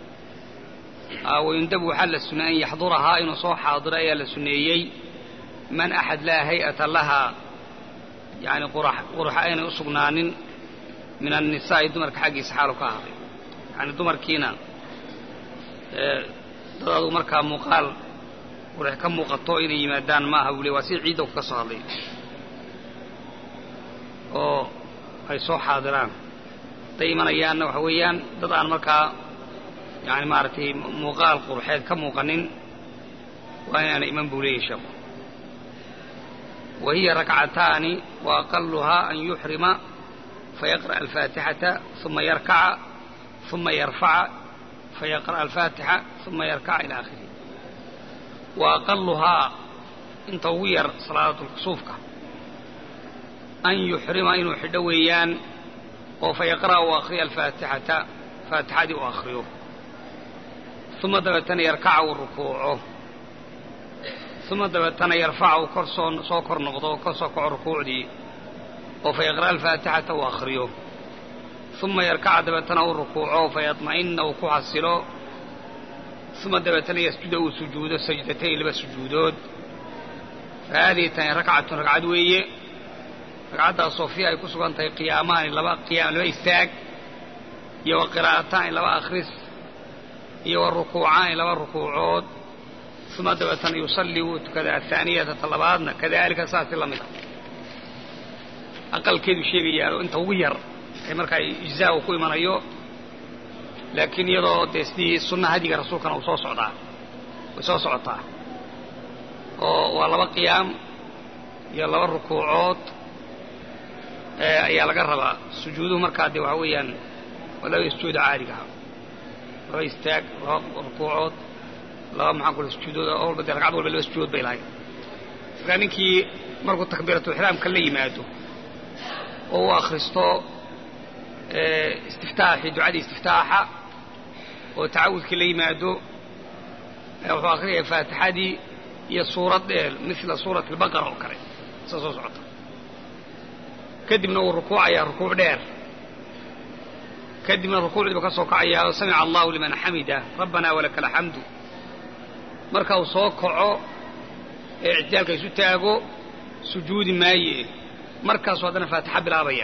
ويندب حل السنة أن يحضرها إن صوح حاضرية للسنيي من أحد لا هيئة لها يعني قرح أين أصغنان من النساء دمر كحقي سحالو كهذي يعني دمر كينا دمر كمقال قرح كم مقطوين يمدان ما هولي وسيع عيدو كصالي أو هاي صو حاضران دايما أيان وحويان دضان مركا يعني مارتي مقال قرحيد كم مقنن وأنا إمام بولي شاب وهي ركعتان وأقلها أن يحرم فيقرأ الفاتحة ثم يركع ثم يرفع فيقرأ الفاتحة ثم يركع إلى آخره وأقلها إن طوير صلاة الكسوف أن يحرم إنه حدويان وفيقرأ وآخر الفاتحة فاتحة وآخره ثم دبتن يركع والركوع ثم دبتنا يرفع كرسون صوكر نقضه كسوكر ركوع دي وفيقرأ الفاتحة وآخره ثم يركع دبتنا الركوع فيطمئن وقوع السلو ثم دبتنا يسجد سجود السجدتين لبس سجودود فهذه ركعة وية ركعة الصوفية يكسو أنت قيامان لبا قيام لبا يستاق يو قراءتان لبا أخرس يو الركوعان لبا الركوعود ثم دبتنا يصلي كذا الثانية طلباتنا كذلك ساس الله أقل كذا شيء يعني أنت وير مركا إجزاء وكوي من أيو لكن يضع تسدي السنة هذه رسول كان وصوص عطا والله قيام يلا الركوعات يلا قرب سجوده مركا دي وهويا ولا يسجود عاديها ولا يستاق ركوعات لا maxaan ku sujuudo oo badal ragcad walba la sujuud bay lahayd ninkii markuu takbiiratu ihraamka la yimaado oo akhristo istiftaaxi ducadii istiftaaxa oo taawudkii la yimaado wuxuu akhriyaa faatixadii iyo suurad dheer مثل سورة البقرة oo kale soo socota kadibna uu rukuucaya rukuuc dheer kadibna rukuucdiiba ka soo kacaya sami'a Allahu liman hamida rabbana wa lakal hamdu marka uu soo kaco ictidaalka isu taago sujuudi maaye markaas wadana faatixa bilaabaya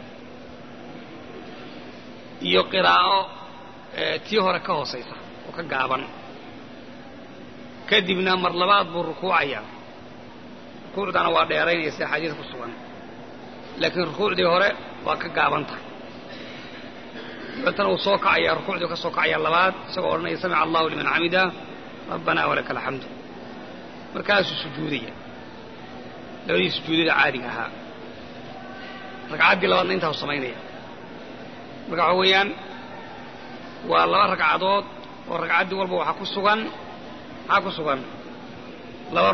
iyo qiraa'o tii hore ka hooseysa oo ka gaaban kadibna mar labaad buu rukuucaya rukuucdana waa dheeraynaysa xadiis ku sugan laakiin rukuucdii hore waa ka gaaban tahay uu soo kacaya rukuucdii ka soo kacaya labaad isagoo oranaya sami'a Allahu liman hamida ربنا ولك الحمد مركز سجودية لو هي سجودية عادية ركعات دي لوادنا انتهوا الصمينية ركعويا والله ركعات والركعات دي والبو حكو السغن لو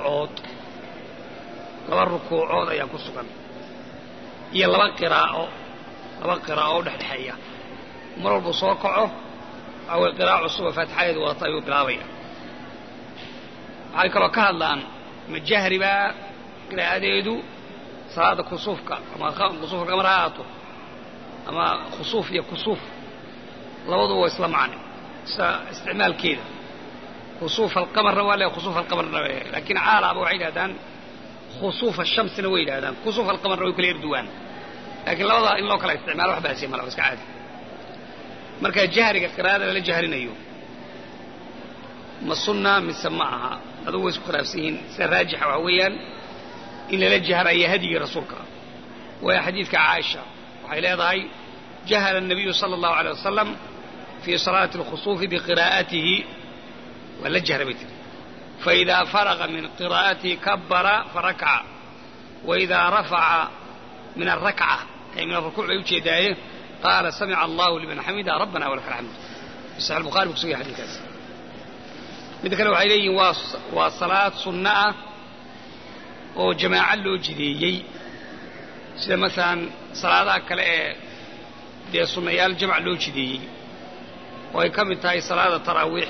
الركوعات ايا كو السغن هي لو قراءة دحدحية مر البو سوكعه أو القراءة الصبح فاتحة وطيب بلاوية هاي كلو كهلان مجهري با قراءة ديدو صلاة كسوفك أما كسوفك مراتو أما خصوف يا كسوف لوضع وإسلام عنه استعمال كده خصوف القمر ولا خصوف القمر لكن عال أبو عيد هذان خصوف الشمس نويل هذان خصوف القمر ويكل يردوان لكن لوضع إن لو كلا استعمال واحد بس يملا بس عادي مركز جهري كقراءة لا جهرين أيوه ما صنع من سماعها هذا هو خلافسين سراجح وعويا إن لا جهر أي هدي رسولك ويا حديث عائشة وحيلا ضاي جهر النبي صلى الله عليه وسلم في صلاة الخصوف بقراءته ولا جهر بيته فإذا فرغ من قراءته كبر فركع وإذا رفع من الركعة أي من الركوع يوجد دايه قال سمع الله لمن حمده ربنا ولك الحمد في صحيح البخاري بكسوي حديث هذا مدكلوا عليه وصلاة صنعة وجماعة لوجديي سيدا مثلا صلاة كلا دي صنعيال جمع لوجديي ويكم تاي صلاة تراويح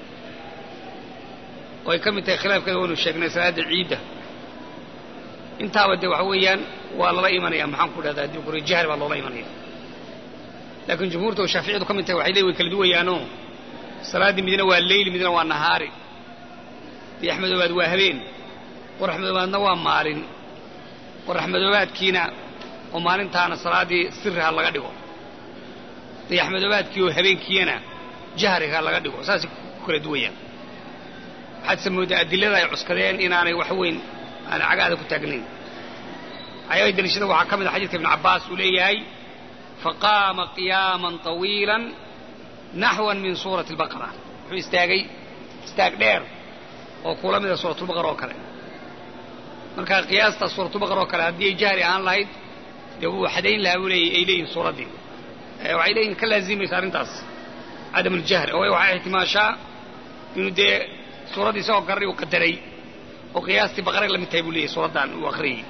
ويكم تاي خلاف كذا ونو شيخنا صلاة العيدة انتا ودي وحويا والله إيمان يا محمد كل هذا يقول الجهر والله إيمان لكن جمهورته والشافعية كم تاي وحيدي ويكلدوا يانو صلاة مدينة والليل مدينة والنهار يحمد وباد واهبين ورحمد وباد نوام مالين ورحمد وباد كينا ومالين تانا صلاة سرها الله قدقو يحمد وباد كيو هبين كينا جهرها الله قدقو ساسي كل دوية حد سمو أدلة لا يعسكرين إن أنا وحوين أنا عقادة كتاقلين أيها الدليل وحكم الحديث ابن عباس وليهي فقام قياما طويلا نحوا من سورة البقرة استاق دير وقولا من سورة البقرة وكلا مركا قياسة سورة البقرة وكلا هذه جاري عن لايد يقول حدين لا أولي إليه سورة دي وعليه كلا زيم يسار انتاس عدم الجهر ويوحى احتما شاء إنه دي سورة دي سوى قرري وقدري وقياسة بقرة لم يتهبوا لي سورة دان وأخري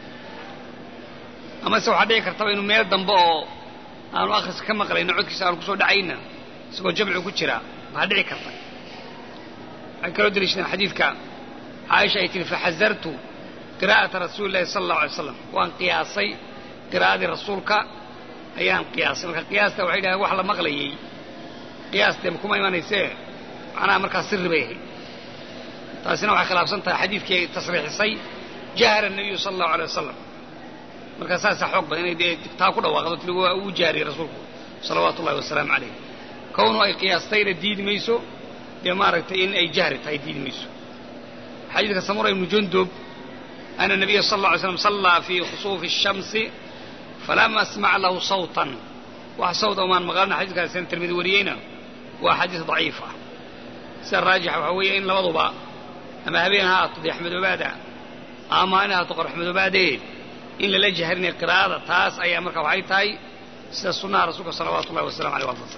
أما سوى حدين كرتبا إنه مير دنبو أنا أخرس كما قال إنه عدك سأل كسو دعينا سوى جمع كتشرا ما دعي كرتبا عن كلو دريشنا الحديث كان عائشة يتني فحذرت قراءة رسول الله صلى الله عليه وسلم وأن قياسي قراءة رسولك أيام قياس مركا قياس توحيدها وحلا مغلي قياس دمكم أيمان يسير أنا مركا سر به تاسنا وحي خلاف سنتا حديث كي تصريح الصي جاهر النبي صلى الله عليه وسلم مركا ساسا حقبة يعني تاكل وغضت له وجاري رسولك صلوات الله والسلام عليه كونه أي قياس تير الديد ميسو بمارك إن أي جهر تيديد ميسو حديث سمرة بن جندب أن النبي صلى الله عليه وسلم صلى في خصوف الشمس فلم أسمع له صوتا وصوت أمان مغارنا حديث كان سنة الترمذي ورينا وحديث ضعيفة سر راجح وحوية إن لوضبا أما هبينها أطد أحمد عبادة أما أنها تقر أحمد عبادة إن لجهرني قراءة تاس أي أمرك وحيتاي سنة رسولك صلوات الله والسلام عليه وسلم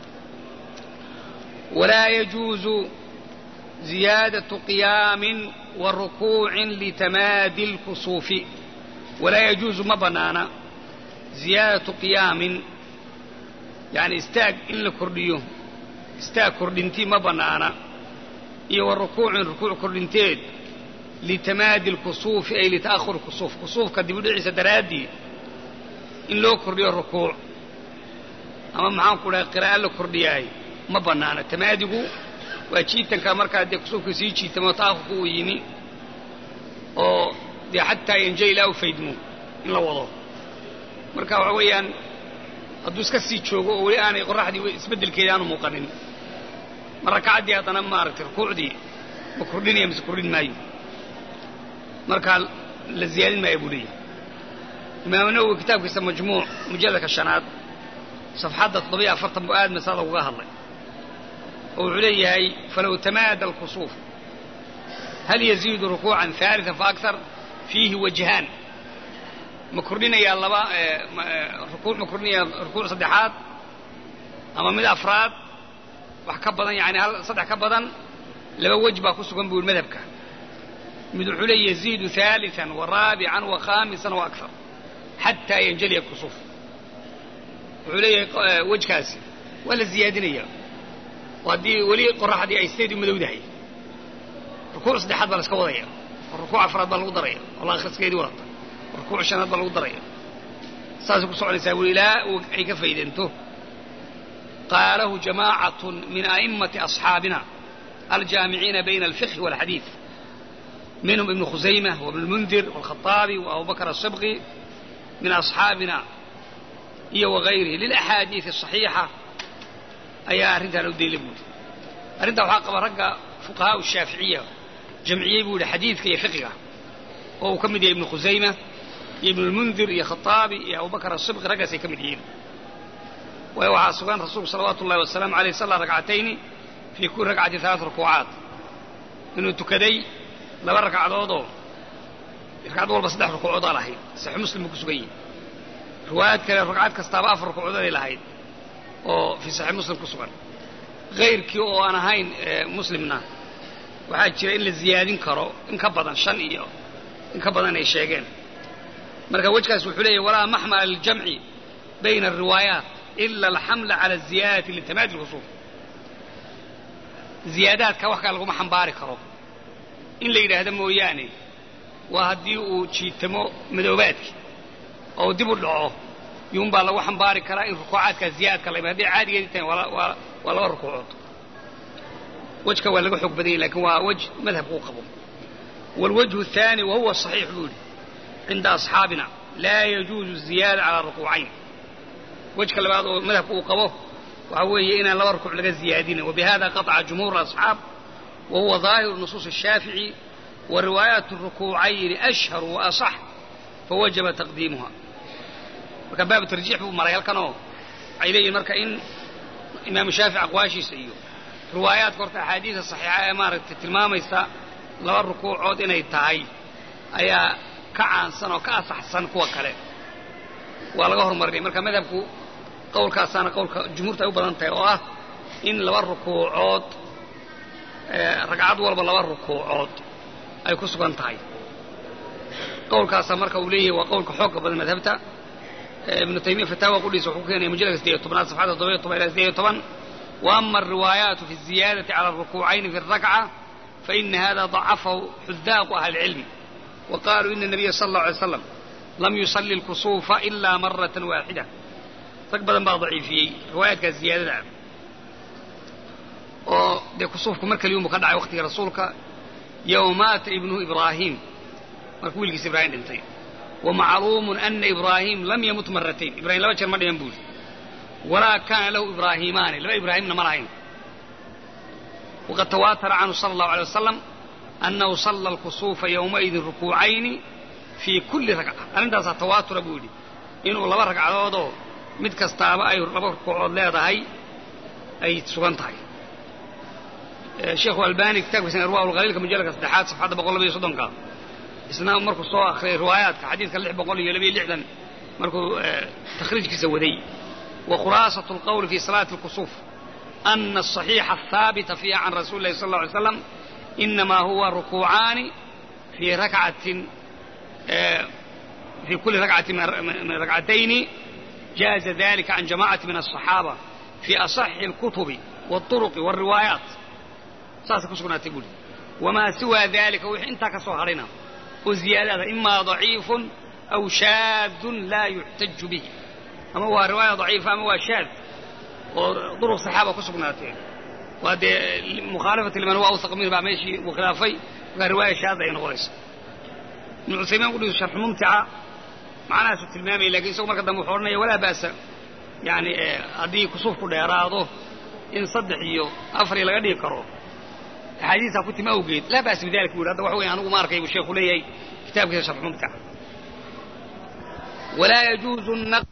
ولا يجوز زيادة قيام وركوع لتمادي الكسوف ولا يجوز مبنانا زيادة قيام يعني استاق إلا كرديو استاق كردنتي مبنانا والركوع ركوع كردنتين لتمادي الكسوف أي لتأخر الكسوف كسوف قد يبدو عيسى درادي إن لو كرديو الركوع أما معاهم كلها قراءة لو كردياي ما بنانا تمادقوا وأشيتن كمركا دي كسوف كسيتشي تمطاخو ويمي أو دي حتى ينجي لا وفيدمو إلا وضو مركا وعويان أدوس كسي شوقو ولي أنا يقول راح دي اسبدل كيانو مقرن مرة كعدي أتنا مارك ركوع دي بكردين يمس كردين مايو مركا للزيادين ما يبولي ما منو كتاب كسا مجموع مجلد الشنات صفحات الطبيعة فرطن بؤاد مسالة وقاها الله وعليه فلو تمادى الكسوف هل يزيد ركوعا ثالثا فأكثر فيه وجهان مكرنين يا الله ركوع مكرنين ركوع صدحات أما من الأفراد وحكبضا يعني هل صدح كبضا لو وجبه كسوكم بيقول مذهبك من عليه يزيد ثالثا ورابعا وخامسا وأكثر حتى ينجلي الكسوف وعليه وجه كاسي ولا زيادنية وهدي ولي قرحة دي أيستيدي مدودهي ركوع صدحات بلا سكوضية الركوع أفراد بلا وضرية والله خلص كيدي ورطة ركوع شنات بلا وضرية saas ku soconaysaa wuu ilaa ay ka faydanto qaalahu jamaacatun min a'immati asxaabina aljaamiciina bayna alfiqhi waalxadiid minhum ibnu khusaymah wabnu lmundir waalkhaaabi waabubakr asibqi min asxaabina iyo wagayrihi lilaxaadiidi asaxiixa ayaa arrintaan u dayla buuri arrintaa waxaa qaba ragga fuqahaa shaaficiya jamciyey buu yihi xadiidka iyo fiqiga oo uu ka mid yahay ibnu khusayma iyo ibnu lmundir iyo khaaabi iyo abubakr asibqi raggaasay ka mid yihiin waayo waxaa sugan rasuulku salawaatu ullahi wasalaamu aleyh salla ragcatayni fii kulli ragcatin alaat rukuucaat inuu tukaday 2 ragcadoodoo ragcad walba 3 rukuucoodaa lahayd saxiix muslim buu ku sugan yahay riwaayad kale ragcad kastaaba 4 rukuucooday lahayd oo fii saxiix muslim ku sugan hayrkii oo aan ahayn muslimna waxaa jira in la ziyaadin karo in ka badan 5 iyo in ka badan ay sheegeen marka wajkaas wuxuu leeyahay walaa maxmala liljamci bayna alriwaayaat ila alxamla cala aziyaadati litamaadi lhusuul ziyaadaadka wax kale laguma xambaari karo in la yidhaahdo mooyaane waa haddii uu jiitamo madoobaadkii oo dib u dhaco yuunbaa lagu xambaari karaa in rukuucaadkaa ziyaadka la hadday caadigeedii tahay waa 2 rukuucood wajka waa laga xoog badanyay lakin waa waj madhabku u qabo wاlwجه الثاني wahuwa صaxiix buu yihi cinda أصxaabina laa yajuuzu الziyaada calى rukuucayn wejka labaad oo madhabka uu qabo waxa weeye inaan 2 rukuuc laga ziyaadina wabihada qaطca jumhuur الأصxaab wahuwa ظaahiru nusuuص الshaafiعي wariwaayaat الrukuucayni أshhar وaصx fawajaba taqdiimuha marka baabu tarjiix buu maray halkanoo waxay leeyihin marka in imaamu shaafici aqwaashiisa iyo riwaayaadka horta axaadiida saxiixa ee maaragtay tilmaamaysa 2 rukuucood inay tahay ayaa ka caansan oo ka asaxsan kuwa kale waa laga hormarinay marka madhabku qowlkaasaana qowlka jumhuurta ay u badan tahay oo ah in 2 rukuucood ragcad walba 2 rukuucood ay ku sugan tahay qowlkaasa marka uu leeyahay waa qowlka xoogga badan madhabta ibnu taymiya fataawa qudhiisa wuxuu keenaya mujalladka 18 safxada 17 ila 18 وأما الروايات في الزيادة على الركوعين في الركعة فإن هذا ضعفه حذاق أهل العلم وقالوا إن النبي صلى الله عليه وسلم لم يصلي الكسوف إلا مرة واحدة فقبلا بقى ضعيفية روايات كالزيادة ودي كسوفكم مركا اليوم وقدع وقت رسولك يومات ابن إبراهيم مركول كيس إبراهيم انتين ومعلوم أن إبراهيم لم يمت مرتين إبراهيم لا بشر مرة ينبوز ولا كان له إبراهيمان لا إبراهيم مرهين وقد تواتر عنه صلى الله عليه وسلم أنه صلى الكسوف يومئذ ركوعين في كل ركعة أنا تواتر بودي إنه 2 ركعة mid kastaaba ay 2 rukuucood leedahay ay sugan tahay sheekhu albani kitaabkiisa irwaa ulqaliilka mujalladka 3 safxada 132 isna markuu soo akhriyay riwaayaadka xadiidka 662 markuu takhriijkiisa waday وخلاصة القول في صلاة الكسوف أن الصحيح الثابت فيها عن رسول الله صلى الله عليه وسلم إنما هو ركوعان في ركعة في كل ركعة من ركعتين جاز ذلك عن جماعة من الصحابة في أصح الكتب والطرق والروايات وما سوى ذلك وإنت كصهرنا وزيادة إما ضعيف أو شاذ لا يحتج به أما هو رواية ضعيفة أما هو شاذ وطرق صحابة كسبناتين وهذه مخالفة لمن هو أوثق منه بعميشي وخلافي رواية شاذة ينغرس ابن عثيمين يقول شرح ممتعة معنا سوى المامي لكن سوى مركز محورنا ولا بأس يعني هذه كسوف كل يراضه إن صدح إيو أفري لغدي كرو حديثة كنت ما أوجد لا بأس بذلك يقول هذا وحوي أنا وماركي والشيخ لي كتاب كذا شرح ممتع ولا يجوز النقل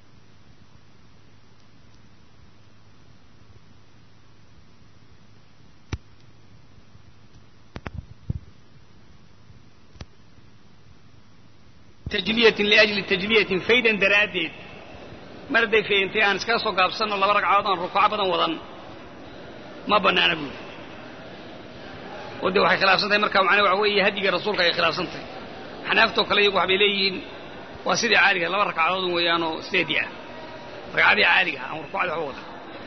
تجلية لأجل تجلية فيدا دراديد مردي في انتهان اسكاسو قابسنا 2 ركعات ركوع بدن ودن ما بنانا بول ودي waxay khilaafsantay marka macna waxa weeye hadiga rasuulka ay khilaafsantay xanaafto kale iyagu waxay leeyihiin waa sidii caadiga 2 rakacadood weeyaan oo steediya rakaacadii caadiga aan rukuucda wada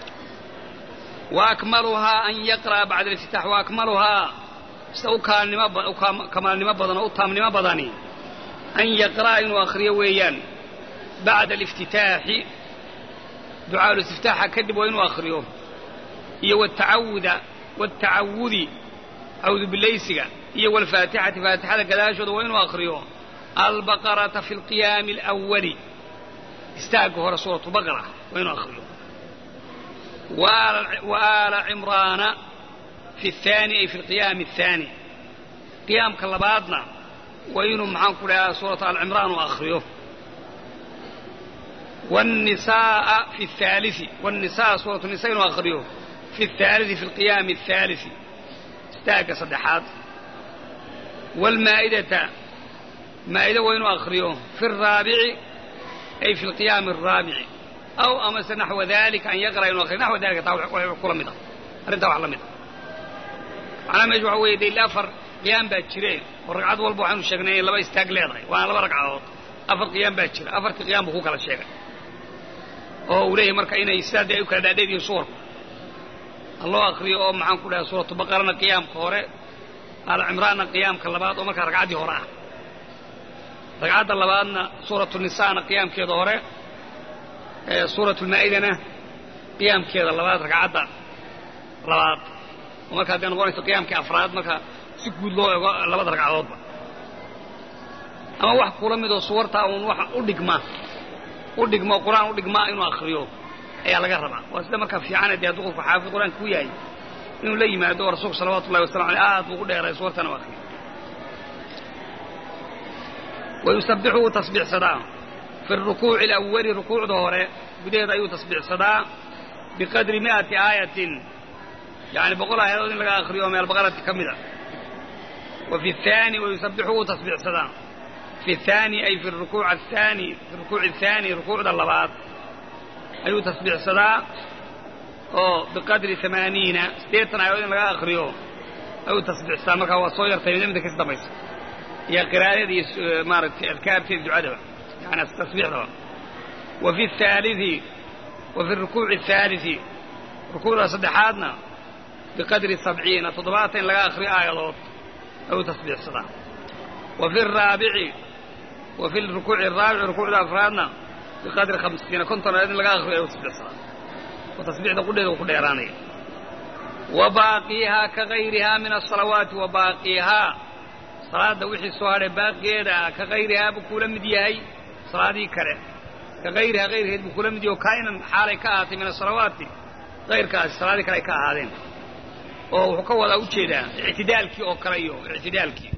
واكملها ان يقرا بعد الافتتاح واكملها استو كمال نما بدن او تام نما بدني أن يقرأ إنه أخريه ويان بعد الافتتاح دعاء الاستفتاح كذب وإنه أخريه والتعوذ أعوذ بالله سجى والفاتحة فاتحة كذا وإنه أخريه البقرة في القيام الأول استاقه رسولة البقرة وإنه أخريه وآل عمران في الثاني أي في القيام الثاني قيام كاللبادنا وإنه معان كل سورة العمران وأخريه والنساء في الثالث والنساء سورة النساء وأخريه في الثالث في القيام الثالث استاق صدحات والمائدة مائدة وإنه أخريه في الرابع أي في القيام الرابع أو أمس نحو ذلك أن يقرأ إنه أخريه نحو ذلك كل مدى أرنت وحلا مدى أنا ما يجوع ويدي الأفر قيام باكرين والرقعات والبوحان الشيخنين لبا يستاقليضي وأنا لبا رقعات أفر قيام باكر أفر قيام بخوك على الشيخ وليه مركا إنا يستاد يوكا دادي صور الله أخريه معان كلها سورة بقرة قيام كوري على عمران قيام كاللبات ومركا رقعاتي هراء رقعات اللباتنا سورة النساء قيام كيدا هراء سورة المائدة قيام كيدا اللبات رقعات رباط ومركا دين غوري قيام كأفراد مركا سكود الله اللبات رقعات أما واحد كولمي صورتها واحد udhigmo quraan udhigmaa inuu akhriyo ayaa laga rabaa wasda marka fiican ee duqo xaafid quraan ku yahay inuu la yimaado rasuulka sallallahu alayhi wasallam aad ugu dheeray suurtan waa akhriyo ويسبحه تسبيح صدا في الركوع الأول ركوع ظهره بدأ أيه تسبيح صدا بقدر 100 آية يعني بقولها هذا اللي آخر يوم البقرة كملة وفي الثاني ويسبحه تسبيح صدا في الثاني أي في الركوع الثاني في الركوع الثاني ركوع اللبات أيه تسبيح صدا بقدر 80 ستيتنا يوم اللي آخر يوم أيه تسبيح صدا مركا هو صوير تيمين بدك يستميس يا قراءة دي مارت أذكار في الدعاء يعني التسبيح ده. وفي الثالث وفي الركوع الثالث ركوع صدحاتنا بقدر 70 تضباط لغا آخر آيات أو تسبيح صدا. وفي الرابع وفي الركوع الرابع ركوع الأفرادنا بقدر 50 كنت أنا لغا آخر أو تسبيح صدا وتسبيح ده كله وكله إيراني. وباقيها كغيرها من الصلوات وباقيها صلاة وحي السوار باقيها كغيرها بكل مديهي صلاة كره كغيرها غيرها بكل مديه وكائنا حالي كاهاتي من الصلوات غير كاهاتي صلاة كره كاهاتين وحكوة أوشيدا اعتدالك أو كريو اعتدالك